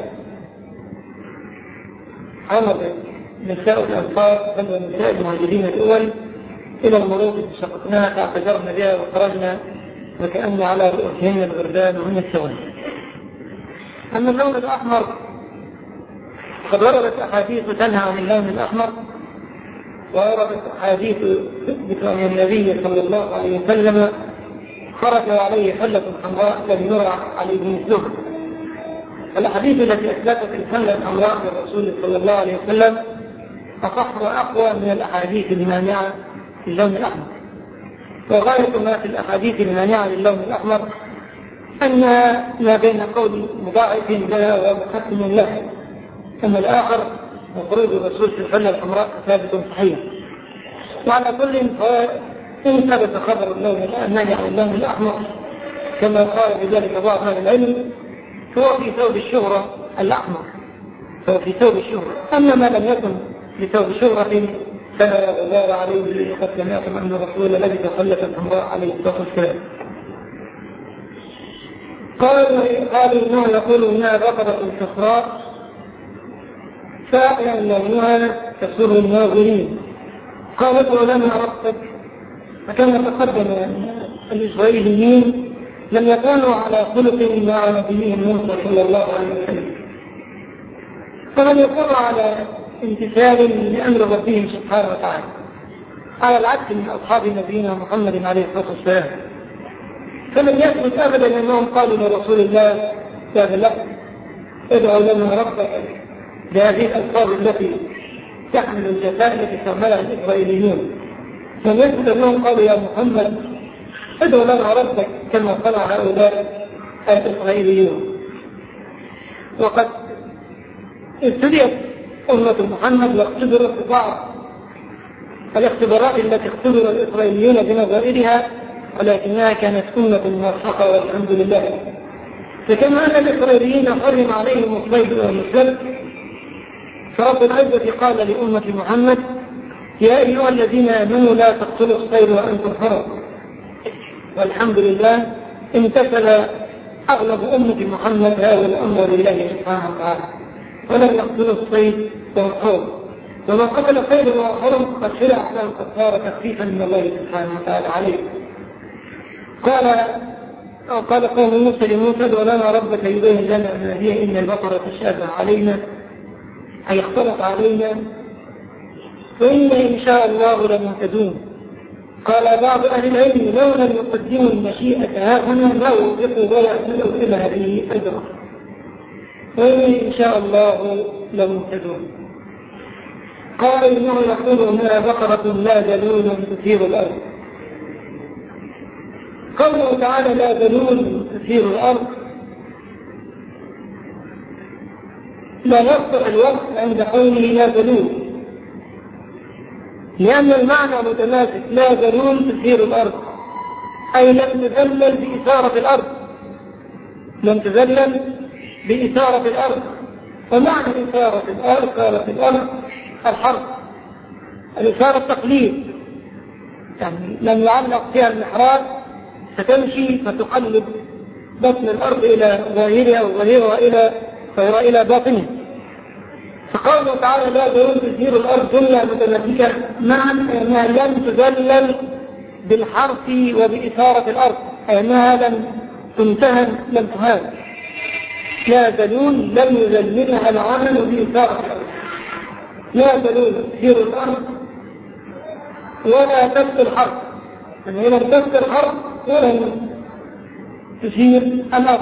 عمر نساء الأنصار بل ونساء المهاجرين الأول إلى المروج فشققناها فاعتذرنا بها وخرجنا وكأن على رؤوسهن الغربان وهن السواد. أما اللون الأحمر قد وردت أحاديث تنهى عن اللون الأحمر، ووردت أحاديث تثبت أن النبي صلى الله عليه وسلم خرج عليه حلة حمراء لم يرى عليه مثلها. الأحاديث التي أثبتت الحلة الحمراء للرسول صلى الله عليه وسلم أصح وأقوى من الأحاديث المانعة للون الأحمر. وغاية ما في الأحاديث المانعة للون الأحمر أن ما بين قول مضاعف لها ومحسن له، أما الآخر وخروج الرسول في الحلة الحمراء ثابت صحيح. وعلى كل فإن ثبت خبر اللون النهي عن اللون الأحمر كما قال بذلك بعض أهل العلم فهو في ثوب الشهرة الأحمر، فهو في ثوب الشهرة. أما ما لم يكن لثوب شهرة فلا غبار عليه، قد سمعتم أن الرسول لبس حلة حمراء عليه الصلاة والسلام. قالوا إنه يقول إنها بقرة صفراء فأحيا لونها تسر الناظرين. قالت لنا ربك. فكما تقدم الإسرائيليين لم يكونوا على خلق مع نبيهم موسى صلى الله عليه وسلم، فلم يكونوا على امتثال لأمر ربهم سبحانه وتعالى، على العكس من أصحاب نبينا محمد عليه الصلاة والسلام. فلم يثبت أبدا أنهم قالوا لرسول الله يا ذا ادعوا لنا ربك بهذه الألفاظ التي تحمل الجفاء التي استعملها الإسرائيليون. لم يثبت أنهم قالوا يا محمد ادعوا لنا ربك كما قال هؤلاء الإسرائيليون. وقد ابتدأت أمة محمد واختبرت بعض الاختبارات التي اختبر الإسرائيليون بنظائرها، ولكنها كانت أمة موفقة والحمد لله. فكما أن الإسرائيليين حرم عليهم الصيد والسبت، فرب العزة قال لأمة محمد يا أيها الذين آمنوا لا تقتلوا الصيد وأنتم حرم. والحمد لله امتثل أغلب أمة محمد هذا الأمر لله سبحانه وتعالى، ولم يقتلوا الصيد وهم حرم. ومن قتل الصيد وهو حرم قد شرع له كفارة تخفيفا من الله سبحانه وتعالى عليه. قال أو قال قوم موسى لموسى ادع لنا ربك يبين لنا ما هي إن البقرة تشابه علينا أي اختلط علينا وإن إن شاء الله لمهتدون. قال بعض أهل العلم لو لم يقدموا المشيئة هاهنا لو وفقوا ولا أسلوا إلى هذه الأجرة، وإن إن شاء الله لمهتدون. قال إنه يقول إنها بقرة لا ذلول تثير الأرض. قوله تعالى لا ذلول تثير الأرض لا يصلح الوقت عند قوله لا ذلول، لأن المعنى متماسك. لا ذلول تثير الأرض أي لم تذلل بإثارة الأرض، لم تذلل بإثارة الأرض. ومعنى إثارة الأرض إثارة الأرض الحرب، الإثارة التقليد، يعني لم يعلق فيها المحراب فتمشي فتقلب بطن الأرض إلى ظاهرها وظاهرها إلى فيرى إلى باطنه. فقوله تعالى لا ذلول تثير الأرض جملة متماسكة معا أنها لم تذلل بالحرف وبإثارة الأرض، أي أنها لم تمتهن لم تهان. لا ذلول لم يذللها العمل بإثارة الأرض. لا ذلول تثير الأرض ولا تبقى الحرف، يعني لم تبقى الحرف ولم تثير الأرض.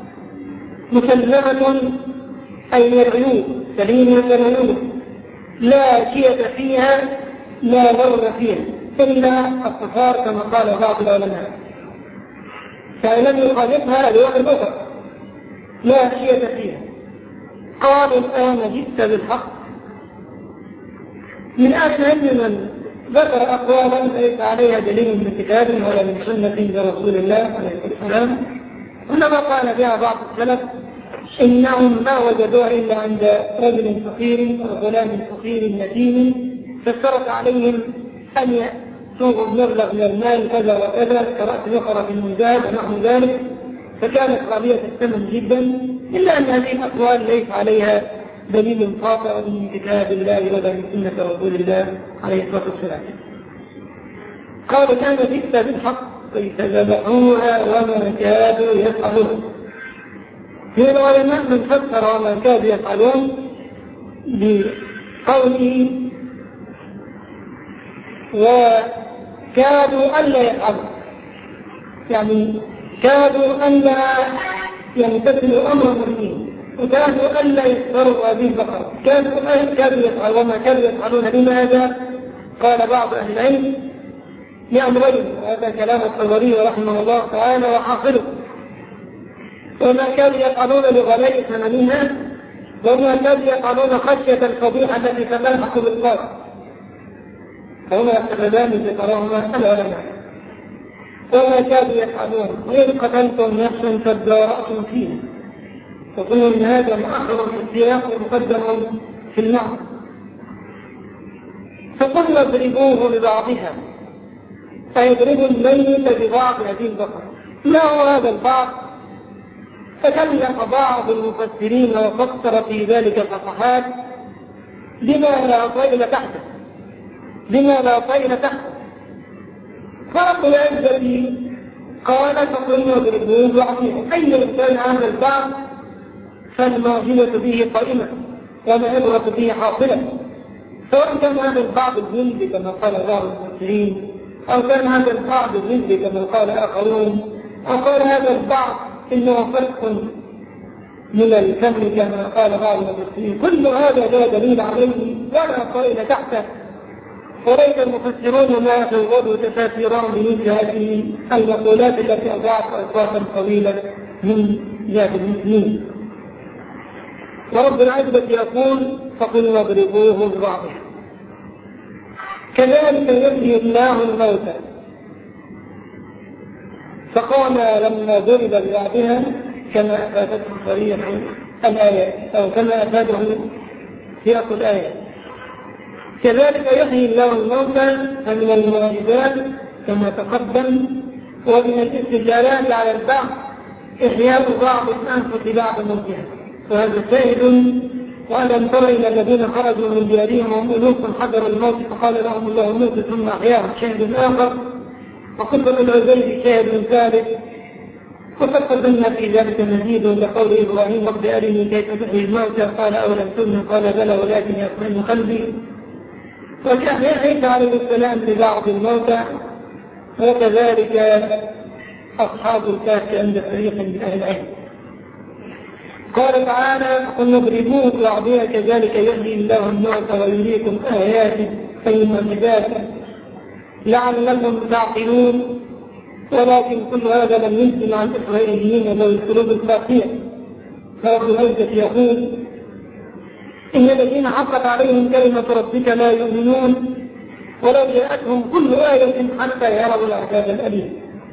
مسلمة أي من العيوب، سليمة من العيوب، لا شيء فيها لا لون فيها إلا الصفار كما قال بعض العلماء، فإن لم يخالفها ألوان الأخرى لا شيء فيها. قالوا الآن جئت بالحق، من أهل من ذكر أقوالا ليس عليها دليل من كتاب ولا من سنة لرسول الله عليه السلام، إنما قال بها بعض السلف إنهم ما وجدوها إلا عند رجل فقير وغلام فقير يتيم، فاشترط عليهم أن يأتوا بمبلغ من المال كذا وكذا كرأس نخرة من ذهب ونحو ذلك، فكانت غالية الثمن جدا، إلا أن هذه الأقوال ليس عليها دليل قاطع من كتاب الله ولا من سنة رسول الله عليه الصلاة والسلام. قال كان جئت بالحق فذبحوها وما كادوا يفعلون. من العلماء من فسر وما كادوا يفعلون بقوله وكادوا ألا يفعلوا، يعني كادوا ألا يمتثلوا أمر المؤمنين، وكادوا ألا يسفروا هذه البقرة، كادوا كادوا يفعلوا وما كادوا يفعلون. لماذا؟ قال بعض أهل العلم لأمرين، وهذا كلام الطبري رحمه الله تعالى وحاصله: وما كانوا يفعلون لغلاء ثمنها، وما كانوا يفعلون خشية الفضيحة التي تلحق بالقاتل، فهما يقتضبان ذكرهما العلماء. وما كانوا يفعلون وإن قتلتم نفسا فادارأتم فيها، فقلنا إن هذا مؤخر في السياق ومقدم في المعنى. فقلنا اضربوه ببعضها، فيضربوا الميت ببعض هذه البقرة. ما هو هذا البعض؟ فكلف بعض المفسرين وفسر في ذلك الصفحات بما لا طائل تحته، بما لا طائل تحته. فرق العزة قال فقلنا اضربوه ببعضها، أي إنسان هذا البعض فالمعجزة به قائمة وما عبرة به حاصلة، سواء كان هذا البعض الجند كما قال بعض المفسرين، أو كان هذا البعض الجند كما قال آخرون، أو قال هذا البعض إنه فرق من الكم كما قال بعض المفسرين. كل هذا لا دليل عليه ولا قائل تحته، وليس المفسرون ما يتوضوا تفاسيرهم بمثل هذه المقولات التي أضاعت أوقاتا طويلة من جهة المسلمين. ورب العزة يقول فقل واضربوه ببعضه. كذلك يحيي الله الموتى، فقام لما ضرب ببعضها كما أفادته صريح الآية أو كما أفاده سياق الآية. كذلك يحيي الله الموتى، فمن المعجزات كما تقدم ومن الاستدلالات على البعض إحياء بعض الأنفس بعد موتها، وهذا شاهد. وألم تر إلى الذين خرجوا من ديارهم وهم ألوف حذروا الموت فقال لهم الله موت ثم أحياهم، شاهد آخر. وقصة العزيز شاهد ثالث. وقد قدمنا في ذلك مزيد لقول إبراهيم رب أرني كيف تحيي الموتى قال أولم تؤمن قال بلى ولكن يطمئن قلبي. وكان عيسى عليه السلام لبعض الموتى، وكذلك أصحاب الكهف عند فريق من أهل العلم. قال تعالى قل اضربوه ببعضها كذلك يحيي الله الموتى ويريكم آياته أي معجزات لعلكم تعقلون. ولكن كل هذا لم ينزل عن الإسرائيليين ذوي القلوب القاسية. فرب العزة يقول إن الذين حقت عليهم كلمة ربك لا يؤمنون ولو جاءتهم كل آية حتى يروا العذاب الأليم.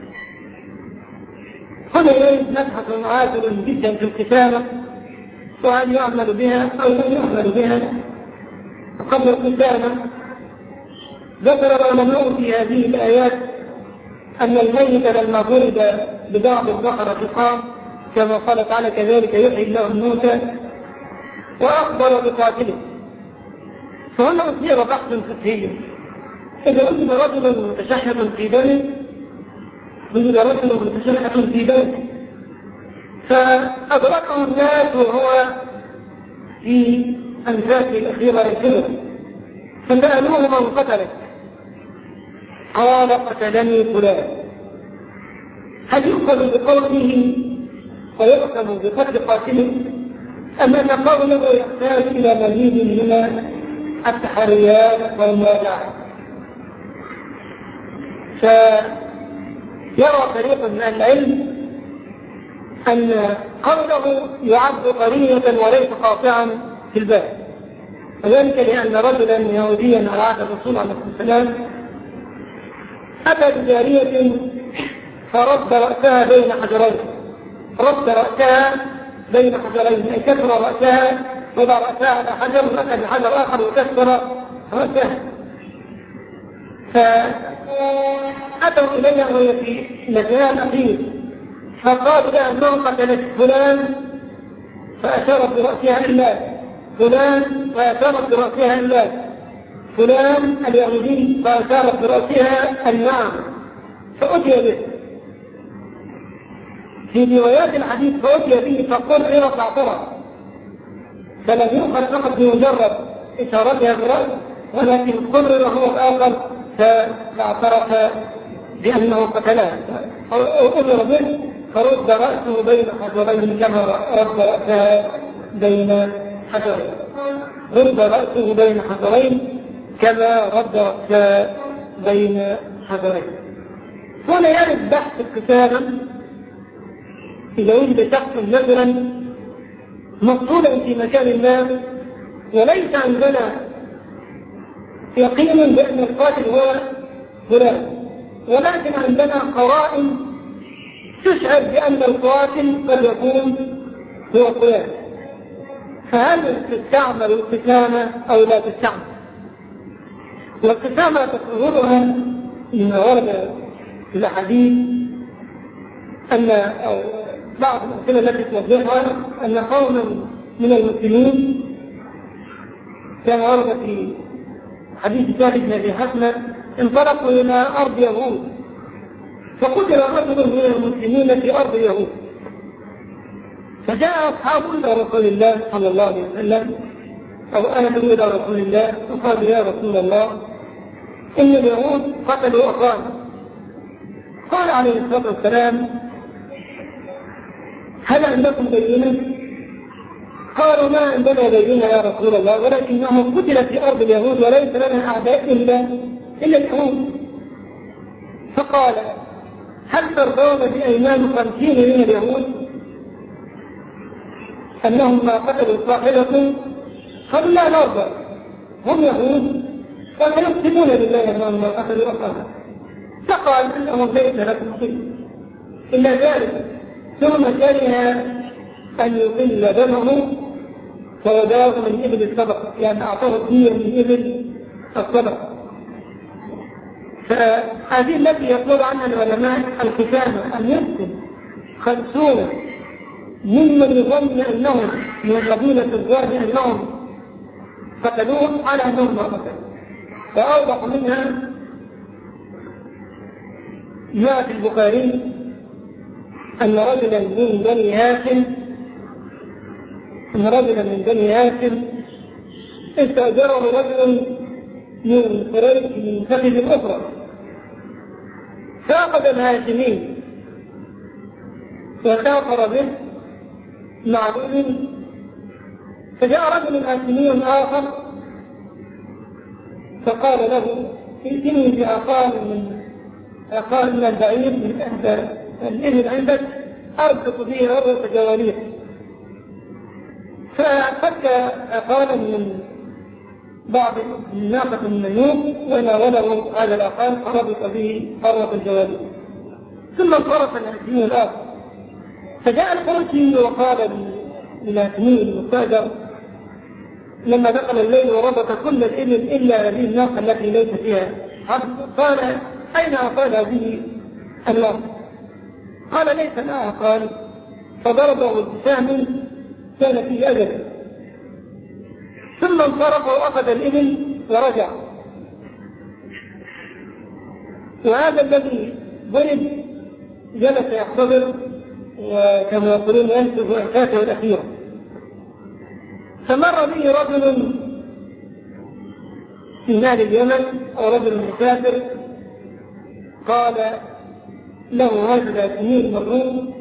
هنا يريد نبحث عادل جدا في القسامة، وهل يعمل بها أو لم يعمل بها. قبل القسامة ذكر العلماء في هذه الآيات أن الميت لما ضرب ببعض البقرة قام كما قال تعالى كذلك يحيي الله الموتى، وأخبر بقاتله. فهنا أثير بحث فقهي: إذا وجد رجل متشحط في دمه، وجد رجل متشحط في دمه فأدركه الناس وهو في أنفاسه الأخيرة الكبر، فسألوه من قتله؟ قال قتلني فلان. هل يؤخذ بقوله ويحكم بقتل قاتله، أم أن قوله يحتاج إلى مزيد من التحريات والمراجعة؟ فيرى فريق من العلم أن قوله يعد قرينة وليس قاطعا في الباب، وذلك لأن رجلا يهوديا على عهد الرسول عليه الصلاة والسلام أتى بجارية فرد رأسها بين حجرين، رد رأسها بين حجرين أي كسر رأسها، وضع رأسها على حجر وأتى بحجر آخر وكسر رأسها. فأتوا إليها وهي في مكان أخير فقالوا لها أنهم قتلت فلان فأشارت برأسها إلا فلان فأشارت برأسها إلا فلان اليهودي فأشارت برأسها النعم، فأتي به في روايات الحديث فأتي به فقرر فاعترف، فلم يؤخذ فقط بمجرد إشارتها بالرأس ولكن قرر هو الآخر فاعترف بأنه قتلها، أمر به فرد رأسه بين حجرين كما رد رأسها بين حجرين، رد رأسه بين حجرين كما رد رأسها بين حجرين. هنا يرد بحث القتال إذا وجد شخص مثلا مقتولا في مكان ما وليس عندنا يقين بأن القاتل هو فلان، ولكن عندنا قرائن تشعر بأن القاتل قد يكون هو فلان، فهل تستعمل القسامة أو لا تستعمل؟ والقسامة تصورها من ورد في الحديث أن أو بعض الأمثلة التي توضحها أن قوما من المسلمين كان ورد في حديث ثالث بن أبي حسن انطلقوا إلى أرض يهود فقتل رجل من المسلمين في أرض يهود، فجاء أصحاب إلى رسول الله صلى الله عليه وسلم أو أهلوا إلى رسول الله فقالوا يا رسول الله إن اليهود قتلوا أخانا. قال عليه الصلاة والسلام هل عندكم بينة؟ قالوا ما عندنا بينة يا رسول الله، ولكنهم قتل في أرض اليهود وليس لنا أعداء إلا إلا اليهود. فقال هل ترضون بأيمان خمسين من اليهود أنهم ما قتلوا صاحبكم؟ قالوا لا نرضى، هم يهود ويقسمون بالله أنهم ما قتلوا أخاهم. فقال أنهم ليس لكم شيء إلا ذلك، ثم كره أن يقل دمه فوداه من إبل الصدقة، يعني أعطاه الدية من إبل الصدقة. فهذه التي يقول عنها العلماء القسامة أن يقتل خمسون ممن يظن أنهم من قبيلة الظاهر أنهم قتلوهم على أنهم ما قتلوا. فأوضح منها ما في البخاري أن رجلا من بني هاشم أن رجلا من بني هاشم استأجره رجل من قريش من فخذ الأخرى فأخذ الهاشمين وسافر به مع رجل، فجاء رجل هاشمي آخر فقال له ائتني بأقال من أقال من البعير من أهدى الإبل عندك أربط فيه ربط جواليح، ففك أقالا من بعض الناقة من النوم وناوله هذا الأقال فربط به ربط الجواليح، ثم انصرف الهاشمي الآخر. فجاء القرشي وقال للهاشمي المستأجر لما دخل الليل وربط كل الإبل إلا هذه الناقة التي ليس فيها حد، قال أين أقال هذه الناقة؟ قال ليس لها أقال، فضربه بسهم كان فيه أجل، ثم انصرف وأخذ الإبل ورجع. وهذا الذي ضرب جلس يحتضر وكما يقولون ينسف أنفاسه الأخيرة. فمر به رجل في مال اليمن أو رجل مسافر قال له هذا سنين مرون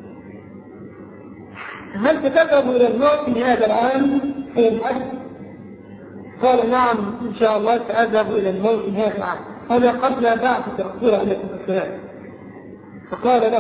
هل تذهب إلى الموت في هذا العام في الحج؟ قال نعم إن شاء الله سأذهب إلى الموت في هذا العام. هذا قبل بعثة الرسول عليه السلام. فقال له: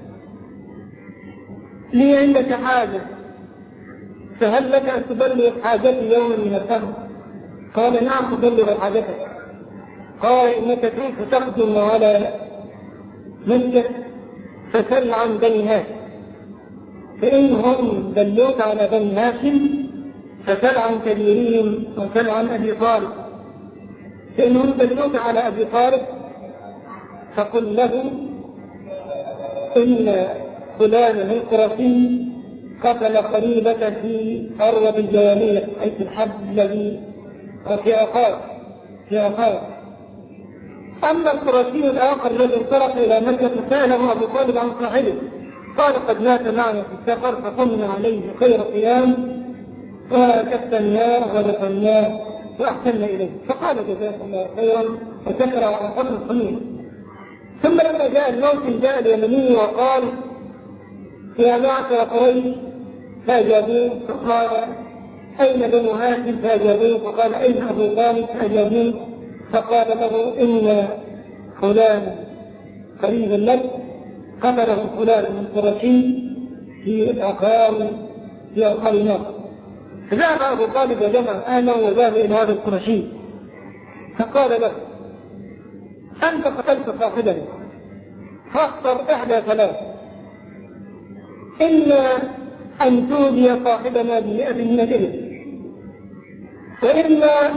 لي عندك حاجة، فهل لك أن تبلغ حاجتي يوما من الأمر؟ قال: نعم تبلغ حاجتك. قال: إنك كيف تقدم على ملكك فسل عن بني هاشم، فإنهم دلوك على بني هاشم فسل عن كبيرهم وسل عن أبي طالب، فإنهم دلوك على أبي طالب فقل له إن فلان القرشي قتل قريبة في أروة الجوانية، أي في الحد الذي في أخاه في أخاه. أما القرشي الآخر الذي انصرف إلى مكة سأله أبو طالب عن صاحبه، قال: قد مات معنا في السفر فقمنا عليه خير قيام وكفناه ودفناه وأحسننا إليه، فقال: جزاك الله خيرا، وشكر على حسن الصنيع. ثم لما جاء الموت جاء اليمني وقال: يا معشر قريش، فأجابوه فقال: أين بنو هاشم؟ فأجابوه فقال: أين أبو طالب؟ فأجابوه فقال له: إن فلان قريب لك قتله فلان من قرشي في الأقام في أقام ناقة. فذهب أبو طالب وجمع أهله وذهب إلى هذا القرشي فقال له: أنت قتلت صاحبنا، فاختر إحدى ثلاث: إما أن تودي صاحبنا بمئة من الإبل، وإما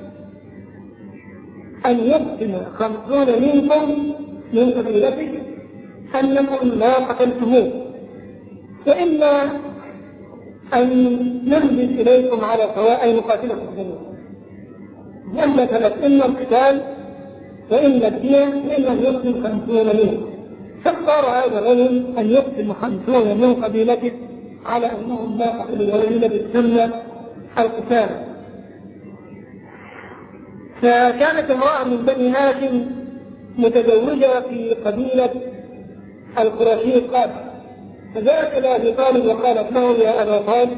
أن يقسم خمسون منكم من قبيلتك أنكم ما قتلتموه، وإما أن ننزل إليكم على سواء أي نقاتلكم جميعا. لأن ثلاث: إما القتال وإما الدية وإما أن يقسم خمسون منكم. فاختار هذا الرجل أن يقسم خمسون من قبيلته على أنهم لا قتلوا ولا بالسنة القتال. فكانت امرأة من بني هاشم متزوجة في قبيلة القرشي القادم، فجاءت إلى أبي طالب وقالت له: يا أبا طالب،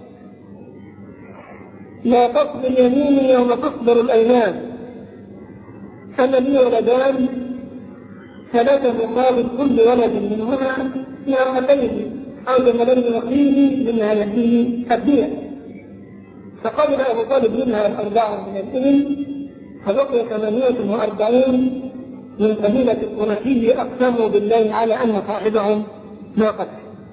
لا تصبر يميني يوم تصبر الأيمان، أنا لي ولدان ثلاثة مقابل كل ولد منهما نعمتين أو جملين وقيه منها يهديه الدية. فقبل أبو طالب منها الأربعة من الإبل، فبقي ثمانية وأربعين من قبيلة القرشي أقسموا بالله على أن صاحبهم ما قتل.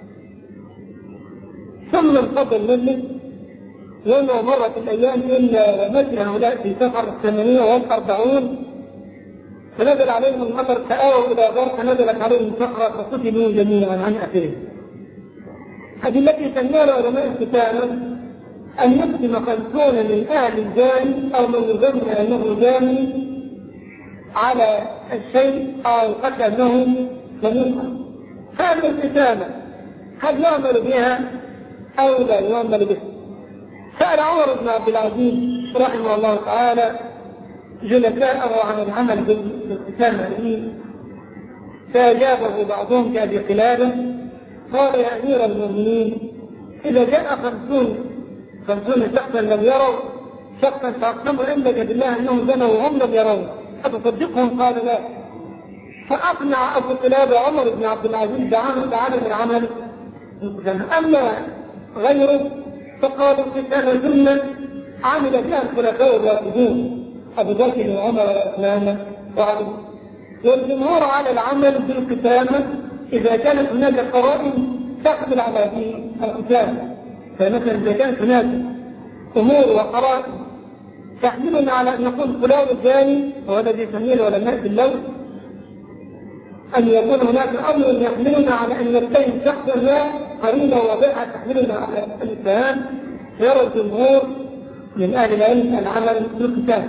ثم انقضى المجلس وما مرت الأيام إلا مثل هؤلاء في سفر الثمانية والأربعون، فنزل عليهم المطر فآووا إلى غار فنزلت عليهم صخرة فقتلوا جميعا عن أثرهم. هذه التي سماها العلماء الكتابة أن يقسم خمسون من أهل الجاني أو من يظن أنه جاني على الشيء أو قد أنه جميعا. هذه الكتابة هل نعمل بها أو لا نعمل بها؟ سأل عمر بن عبد العزيز رحمه الله تعالى جلساءه عن العمل بالكتابة، فأجابه بعضهم كأبي قلابة قال: يا أمير المؤمنين، إذا جاء خمسون خمسون شخصا لم يروا شخصا فأقسموا عندك بالله أنهم زنوا وهم لم يروا، أتصدقهم؟ قال: لا. فأقنع أبو قلابة عمر بن عبد العزيز بعدم العمل. أما غيره فقالوا كان سنة عمل بها الخلفاء الراشدون أبو بكر وعمر وعثمان وعلي، والجمهور على العمل بالكتابة إذا كانت هناك قرائن تقبل على هذه الكتابة. فمثلا إذا كانت هناك أمور وقرائن تحملنا على أن نقول فلان الثاني هو الذي يسميه العلماء باللون، أن يكون هناك أمر يحملنا على أن نتهم شخصا ما قرينة واضحة تحملنا على الاتهام، يرى الجمهور من أهل العلم العمل بالكتابة.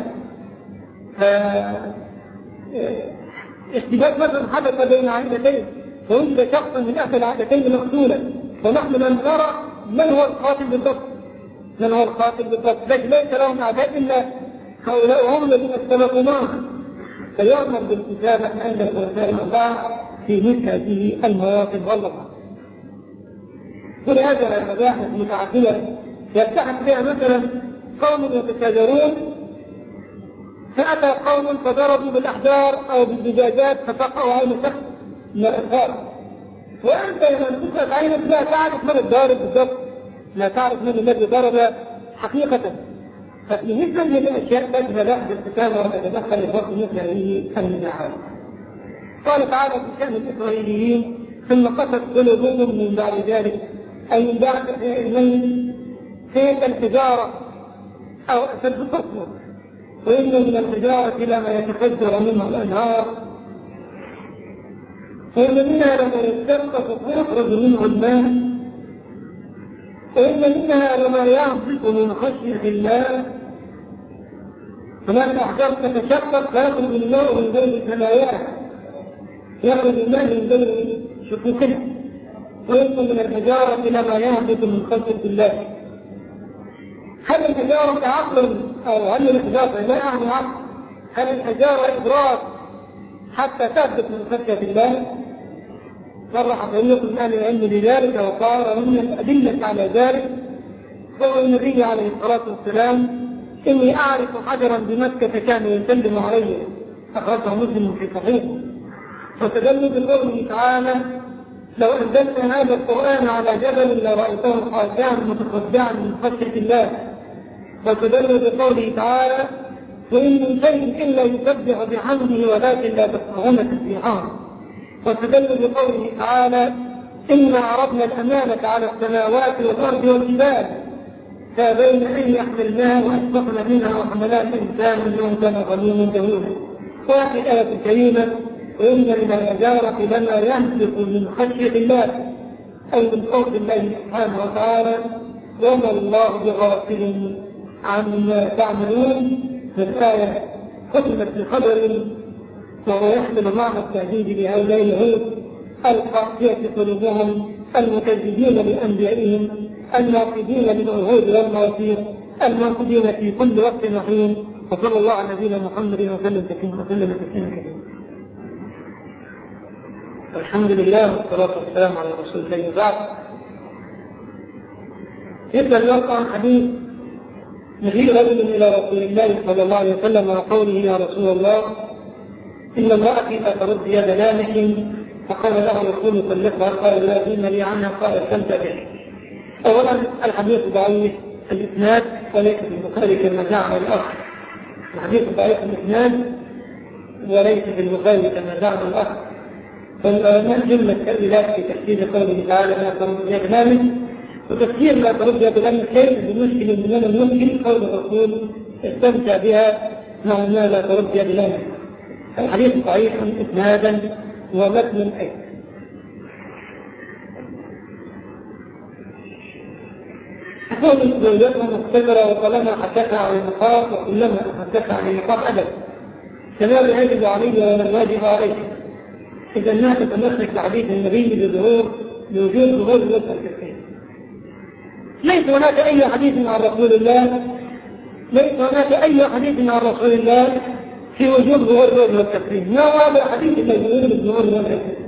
اشتباك مثلا حدث بين عائلتين ووجد شخص من أهل العائلتين مقتولا، ونحن لم نرى من هو القاتل بالضبط من هو القاتل بالضبط لكن ليس لهم أعداء إلا هؤلاء هم الذين استبقوا معه، فيؤمر بالكتابة عند الخلفاء الأربعة في مثل هذه المواقف والله. ولهذا المباحث متعددة يبتحث بها مثلا قوم يتشاجرون فأتى قوم فضربوا بالأحجار أو بالزجاجات فتقعوا عين شخص من الأنفار، وأنت لما تسأل عينك لا تعرف من الضارب بالضبط، لا تعرف من الذي ضرب حقيقة. ففي مثل هذه الأشياء تجد لحظة الكتابة وتتدخل الوقت مثل هذه النزاعات. قال تعالى في شأن الإسرائيليين ثم قست قلوبهم من بعد ذلك، أي من بعد الميت في الحجارة أو أشد قسوة، وإن من الحجارة لما يتفجر منه الأنهار، وإن منها لما يتسقط ويخرج منه الماء، وإن منها لما يهبط من خشية الله. هناك الأحجار تتشقق فيخرج الماء من بين ثناياه، يخرج الماء من بين شقوقه، وإن من الحجارة لما يهبط من خشية الله. هل الحجارة عقل أو هل الحجارة لا يعني عقل؟ هل الحجارة إدراك حتى تهبط من خشية الله؟ صرح فإنكم من أهل العلم بذلك، وقال ومن الأدلة على ذلك قول النبي عليه الصلاة والسلام إني أعرف حجرا بمكة كان يسلم عليه، أخرجه مسلم في صحيحه. وتدل بقوله تعالى لو أنزلنا هذا القرآن على جبل لرأيته خاشعا متصدعا من خشية الله. وتدل بقوله تعالى وإن من شيء إلا يسبح بحمده ولكن لا تفقهون تسبيحهم. وتدل بقوله تعالى إنا عرضنا الأمانة على السماوات والأرض والجبال فأبين أن يحملناها وأشفقن منها وحملها الإنسان إنه كان ظلوما جهولا. وفي الآية الكريمة وإن من الحجارة لما يهبط من خشية الله، أي من خوف الله سبحانه وتعالى، وما الله بغافل عما تعملون. في الآية ختمت بخبر وهو يحمل معنى التهديد لهؤلاء اليهود القاسية قلوبهم المكذبين لأنبيائهم الناقضين للعهود والمواثيق المنقضين في كل وقت وحين. وصلى الله على نبينا محمد وسلم تسليما كثيرا. الحمد لله والصلاة والسلام على رسول الله. بعد يبدأ الواقع عن حديث مجيء رجل إلى رسول الله صلى الله عليه وسلم وقوله يا رسول الله إن امرأتي لا ترد يد لامح، فقال له رسول طلقها، قال لا دين لي عنها، قال استمتع به. أولا الحديث ضعيف الإسناد وليس في البخاري كما زعم الأخ، الحديث ضعيف الإسناد وليس في البخاري كما زعم الأخ. فالعلماء جملة تأويلات في تفسير قوله تعالى لا ترد يد لامح، وتفسير لا ترد يد لامح ليس بمشكل من الممكن قول الرسول استمتع بها مع ما لا ترد يد لامح. الحديث ضعيف إسنادا ومتن أيضا. أقول زوجتها مختبرة وطالما حدثها عن النقاط وكلما حدثها عن النقاط أدب كما يجب عليه ولا الواجب عليه. إذا الناس تتمسك بحديث النبي بظهور بوجود ظهور الوجه الكثير. ليس هناك أي حديث عن رسول الله ليس هناك أي حديث عن رسول الله في وجود ظهور الوجه والتكريم. ما هو هذا الحديث الذي يوجد ظهور الوجه والتكريم؟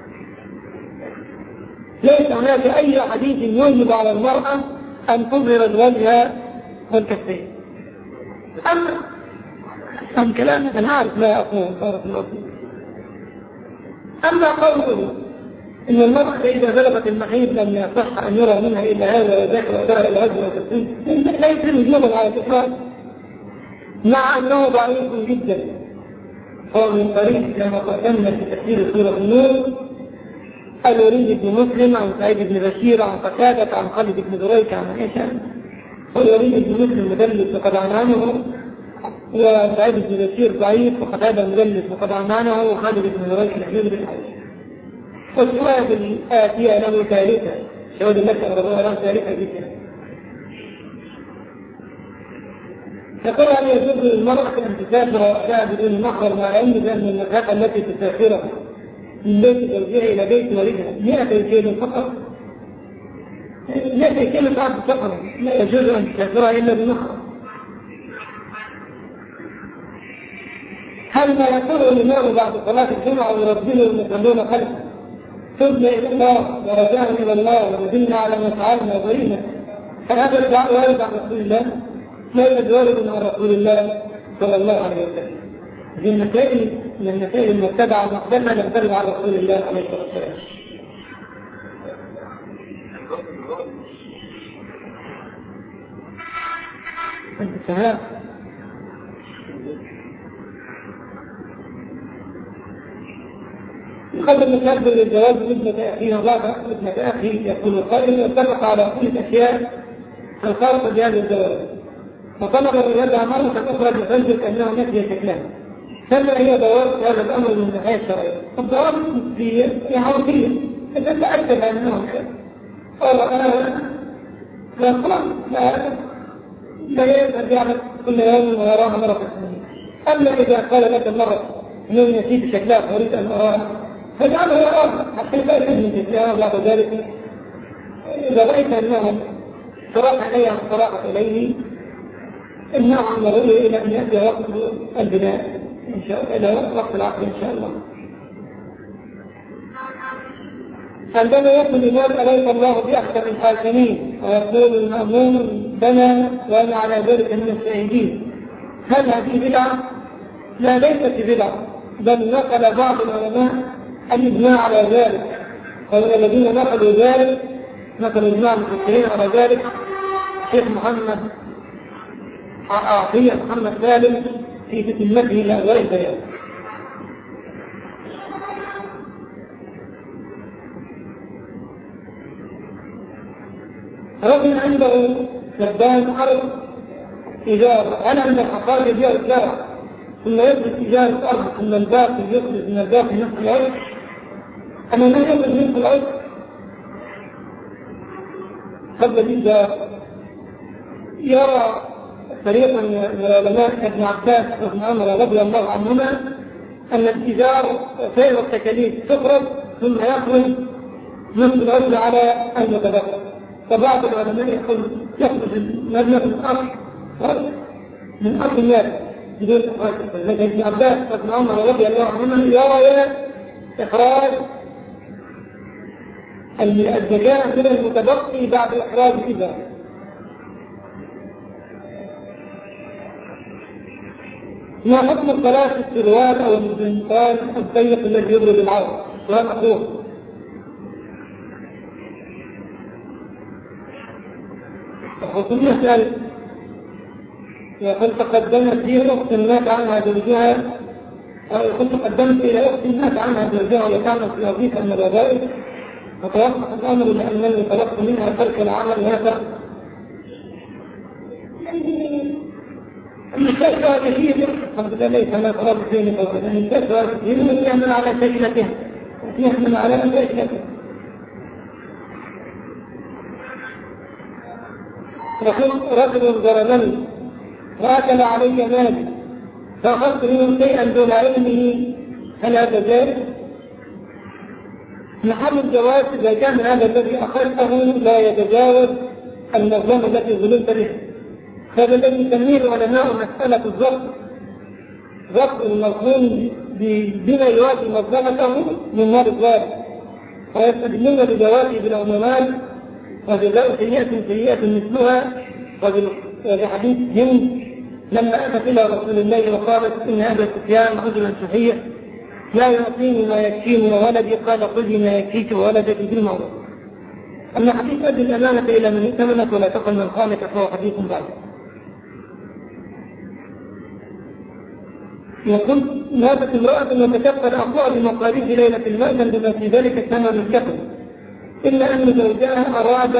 ليس هناك أي حديث يوجب على المرأة أن تظهر الوجه والكفين. أما أم كلامك أنا عارف ما أقول بارك الله فيك. أما قوله إن المرأة إذا بلغت المحيض لم يصح أن يرى منها إلا هذا وذاك وذاك الوجه والكفين لا يصير وجوبا على الإطلاق، مع أنه ضعيف جدا. هو من طريق كما قدمنا في تفسير سورة النور الوليد بن مسلم عن سعيد بن بشير عن قتادة عن خالد بن دريك عن عائشة. والوليد بن مسلم مدلس وقد عنانه، وسعيد بن بشير ضعيف وقتادة مدلس وقد عنانه، وخالد بن دريك الحديث بالحديث. والشواهد الآتية له ثالثة، شواهد المسألة رضي الله عنها ثالثة جدا. يقول أن يجوز للمرأة أن تسافر وقتها بدون محرم مع العلم بأن المسافة التي تسافرها من بيت زوجها إلى بيت والدها مئة كيلو فقط، مئة كيلو بعد سفر لا يجوز أن تسافرها إلا بمحرم. هل ما يقول الإمام بعد صلاة الجمعة ويردله يصلون خلفه تبنى إلى الله ورجعنا إلى الله وردنا على ما فعلنا وضرينا، هل هذا الدعاء وارد عن رسول الله؟ لا يوجد وارد عن رسول الله صلى الله عليه وسلم. دي النتائج من النتائج المتبعة المقدمة نقدر على رسول الله عليه الصلاة والسلام. انتهى. يقدم الشاب للجواز بابنة أخيه وضعف ابنة أخيه يقول القائل يتفق على كل الأشياء الخارقة بهذا الجواز، فطلب الرجال مرة أخرى بفلسفة أنه نفي شكلها، فما هي ضوابط هذا الأمر من الناحية الشرعية؟ الضوابط في عرفية إذا تأكد أنه قال أنا لا خلاص لا لا يذهب يعمل كل يوم ويراها مرة ثانية. أما إذا قال لك المرة أنه يسيب شكلها فأريد أن أراها فجعله يراها حتى لا يفهم من شكلها. وبعد ذلك إذا رأيت أنهم صراحة إليها صراحة إليه إنه عمره إلى أن يأتي وقت البناء إن شاء الله، إلى وقت العقل إن شاء الله. عندما يقول الإمام أليس الله بأحكم الحاكمين ويقول المأمون بنى وأنا على ذلك من الشاهدين، هل هذه بدعة؟ لا، ليست بدعة، بل نقل بعض العلماء الإجماع على ذلك، والذين نقلوا ذلك نقلوا إجماع المفسرين على ذلك الشيخ محمد عطية محمد سالم في تتمته لأول البيان. رجل عنده شبان أرض إيجار، أنا عند الحقائق يبيع الزرع ثم يدرس إيجار أرض ثم الباقي يخرج من الباقي نصف العشر، أما ما يخرج نصف العشر قبل الإيجار. يرى فريقا من العلماء ابن عباس وابن عمر رضي الله عنهما أن الإيجار سير التكاليف تخرج ثم يخرج نصف العشر على المتبقى. فبعض العلماء يقول يخرج المبلغ من أصل من أصل المال بدون إخراج. ابن عباس وابن عمر رضي الله عنهما يرى إخراج الزكاة من المتبقي بعد إخراج الإيجار. ما حكم الصلاة في السروال أو البنطال الضيق الذي يضرب العورة؟ سؤال مطروح. الخصوم يسأل يقول تقدمت لي أخت مات عنها زوجها، أو يقول تقدمت إلى أخت مات عنها زوجها وكانت في وظيفة من الوظائف، فتوقف الأمر لأنني طلبت منها ترك العمل هذا. المستشفى كثير الحمد لله ليس أنا قرار الدين فوقت المستشفى كثير من يعمل على شكلتها يعمل على شكلتها. يقول رجل ظلمني وأكل علي مالي فأخذت منه شيئا دون علمه، هل هذا جائز؟ محل الجواز إذا كان هذا الذي أخذته لا يتجاوز المظلمة التي ظلمت بها. هذا الذي يسميه العلماء مسألة الضبط، ضبط المظلوم بما يوازي مظلمته من مال الظالم، ويستدلون بجوازه بالعمومات وجزاء سيئة سيئة مثلها. وفي حديث هند لما أتت إلى رسول الله وقالت إن أبا سفيان رجلا شحيح لا يعطيني ما يكفيني وولدي، قال خذي ما يكفيك وولدك بالموت. أما حديث أدي الأمانة إلى من ائتمنك ولا تقل من خانك فهو حديث بعد. يقول ماتت امرأة وتكفل أخوها بمقاريف ليلة المأذن بما في ذلك ثمن الكفن، إلا أن زوجها أراد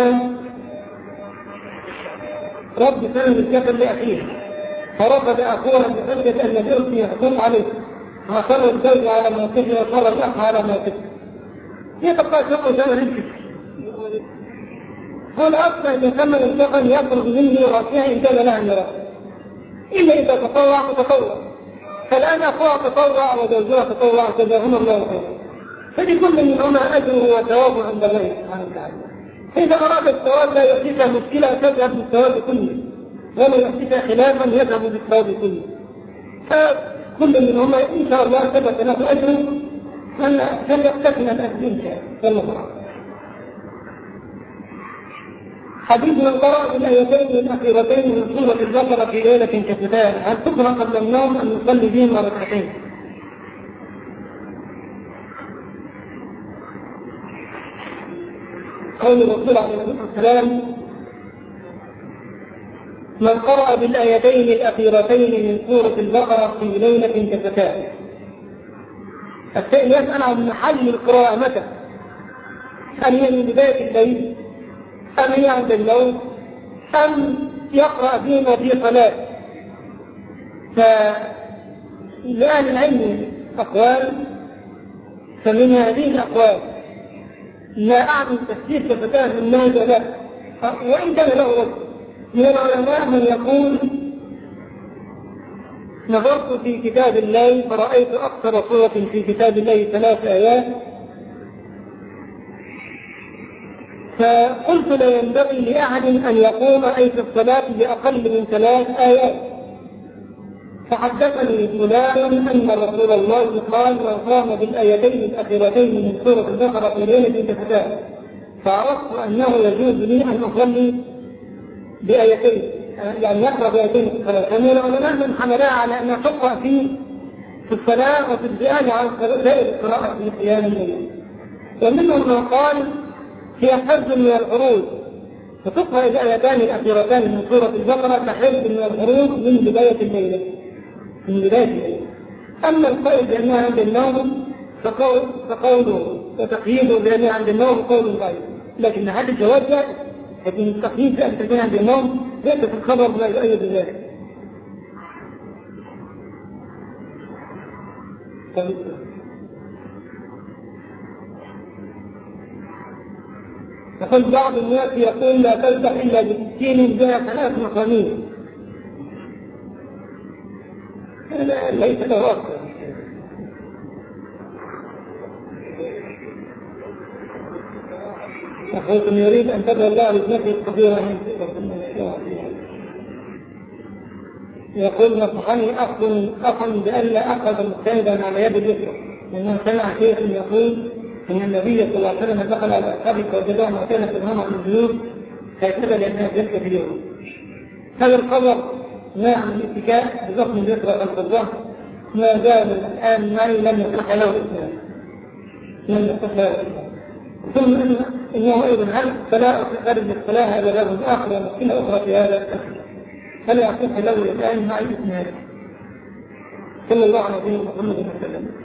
رد ثمن الكفن لأخيه، فرفض أخوها بحجة أن الإرث يحكم عليه، وأخر الزوج على موقفه وأخر الأخ على موقفه. يتبقى شقه ثمن الكفن. هو الأصل أن ثمن الكفن يخرج منه ورأسها إن كان لها ميراث، إلا إذا تطوع فتطوع. فالآن أخوها تطوع وزوجها تطوع جزاهم الله خيرا، فلكل منهما أجره وثوابه عند الله سبحانه وتعالى. فإذا أراد الثواب لا يحدث مشكلة تذهب بالثواب كله، ولا يحدث خلافا يذهب بالثواب كله. فكل منهما إن شاء الله ثبت له أجر فليقتسم الأجر إن شاء الله. حديث من قرأ بالآيتين الأخيرتين من سورة البقرة في ليلة كفتان هل تقرأ قبل النوم أن نصلي بهما ركعتين؟ قول الرسول عليه الصلاة والسلام من قرأ بالآيتين الأخيرتين من سورة البقرة في ليلة كفتان. السائل يسأل عن محل القراءة متى؟ هل هي من بداية الليل أم هي عند النوم أم يقرأ بهما في صلاة؟ فلأهل العلم أقوال، فمن هذه الأقوال لا أعلم تفسير كفتان من ماذا لا، وإن كان له رد من العلماء من يقول نظرت في كتاب الله فرأيت أكثر سورة في كتاب الله ثلاث آيات، فقلت لا ينبغي لأحد أن يقوم أي في الصلاة بأقل من ثلاث آيات. فحدثني فلان أن رسول الله قال من قام بالآيتين الأخيرتين من سورة البقرة في ليلة كفتان، فعرفت أنه يجوز لي أن أصلي بآيتين، يعني يقرأ بآيتين في الصلاة. فمن العلماء من حملها على أنها تقرأ في في الصلاة وفي الزيادة عن سائر القراءة في قيام الليل. ومنهم من قال هي حفظ من الحروف، فتقرأ الآيتان الأخيرتان من سورة البقرة كحفظ من الحروف من بداية الليلة من بداية الليلة. أما القائل بأنها عند النوم فقول فقوله وتقييده بأنها عند النوم قول غير، لكن هذا الجواب جائز، لكن التقييد بأن تكون عند النوم ليس في الخبر لا يؤيد ذلك. يقول بعض الناس يقول لا تفتح إلا بسكين بها ثلاث مقامير، ليس له أكثر. أخوكم يريد أن تدعو الله لابنته الصغيرة. يقول نصحني أخ بألا أخذ مجتهدا على يد اليسرى، لأنه سمع شيخ يقول إن النبي صلى الله عليه وسلم دخل على أصحابه فوجدهم وكانت الهمة من الجنوب هكذا لأنها جلسة في اليوم. هذا الخبر نوع من الاتكاء بضخم اليسرى خلف الظهر ما زال الآن معي لم يصح له الإسلام لم يصح له الإسلام. ثم إنه أيضا هل فلا خارج الصلاة هذا باب آخر ومشكلة أخرى في هذا الأخر فلا يصح له الآن مع الإسلام. صلى الله عليه وسلم.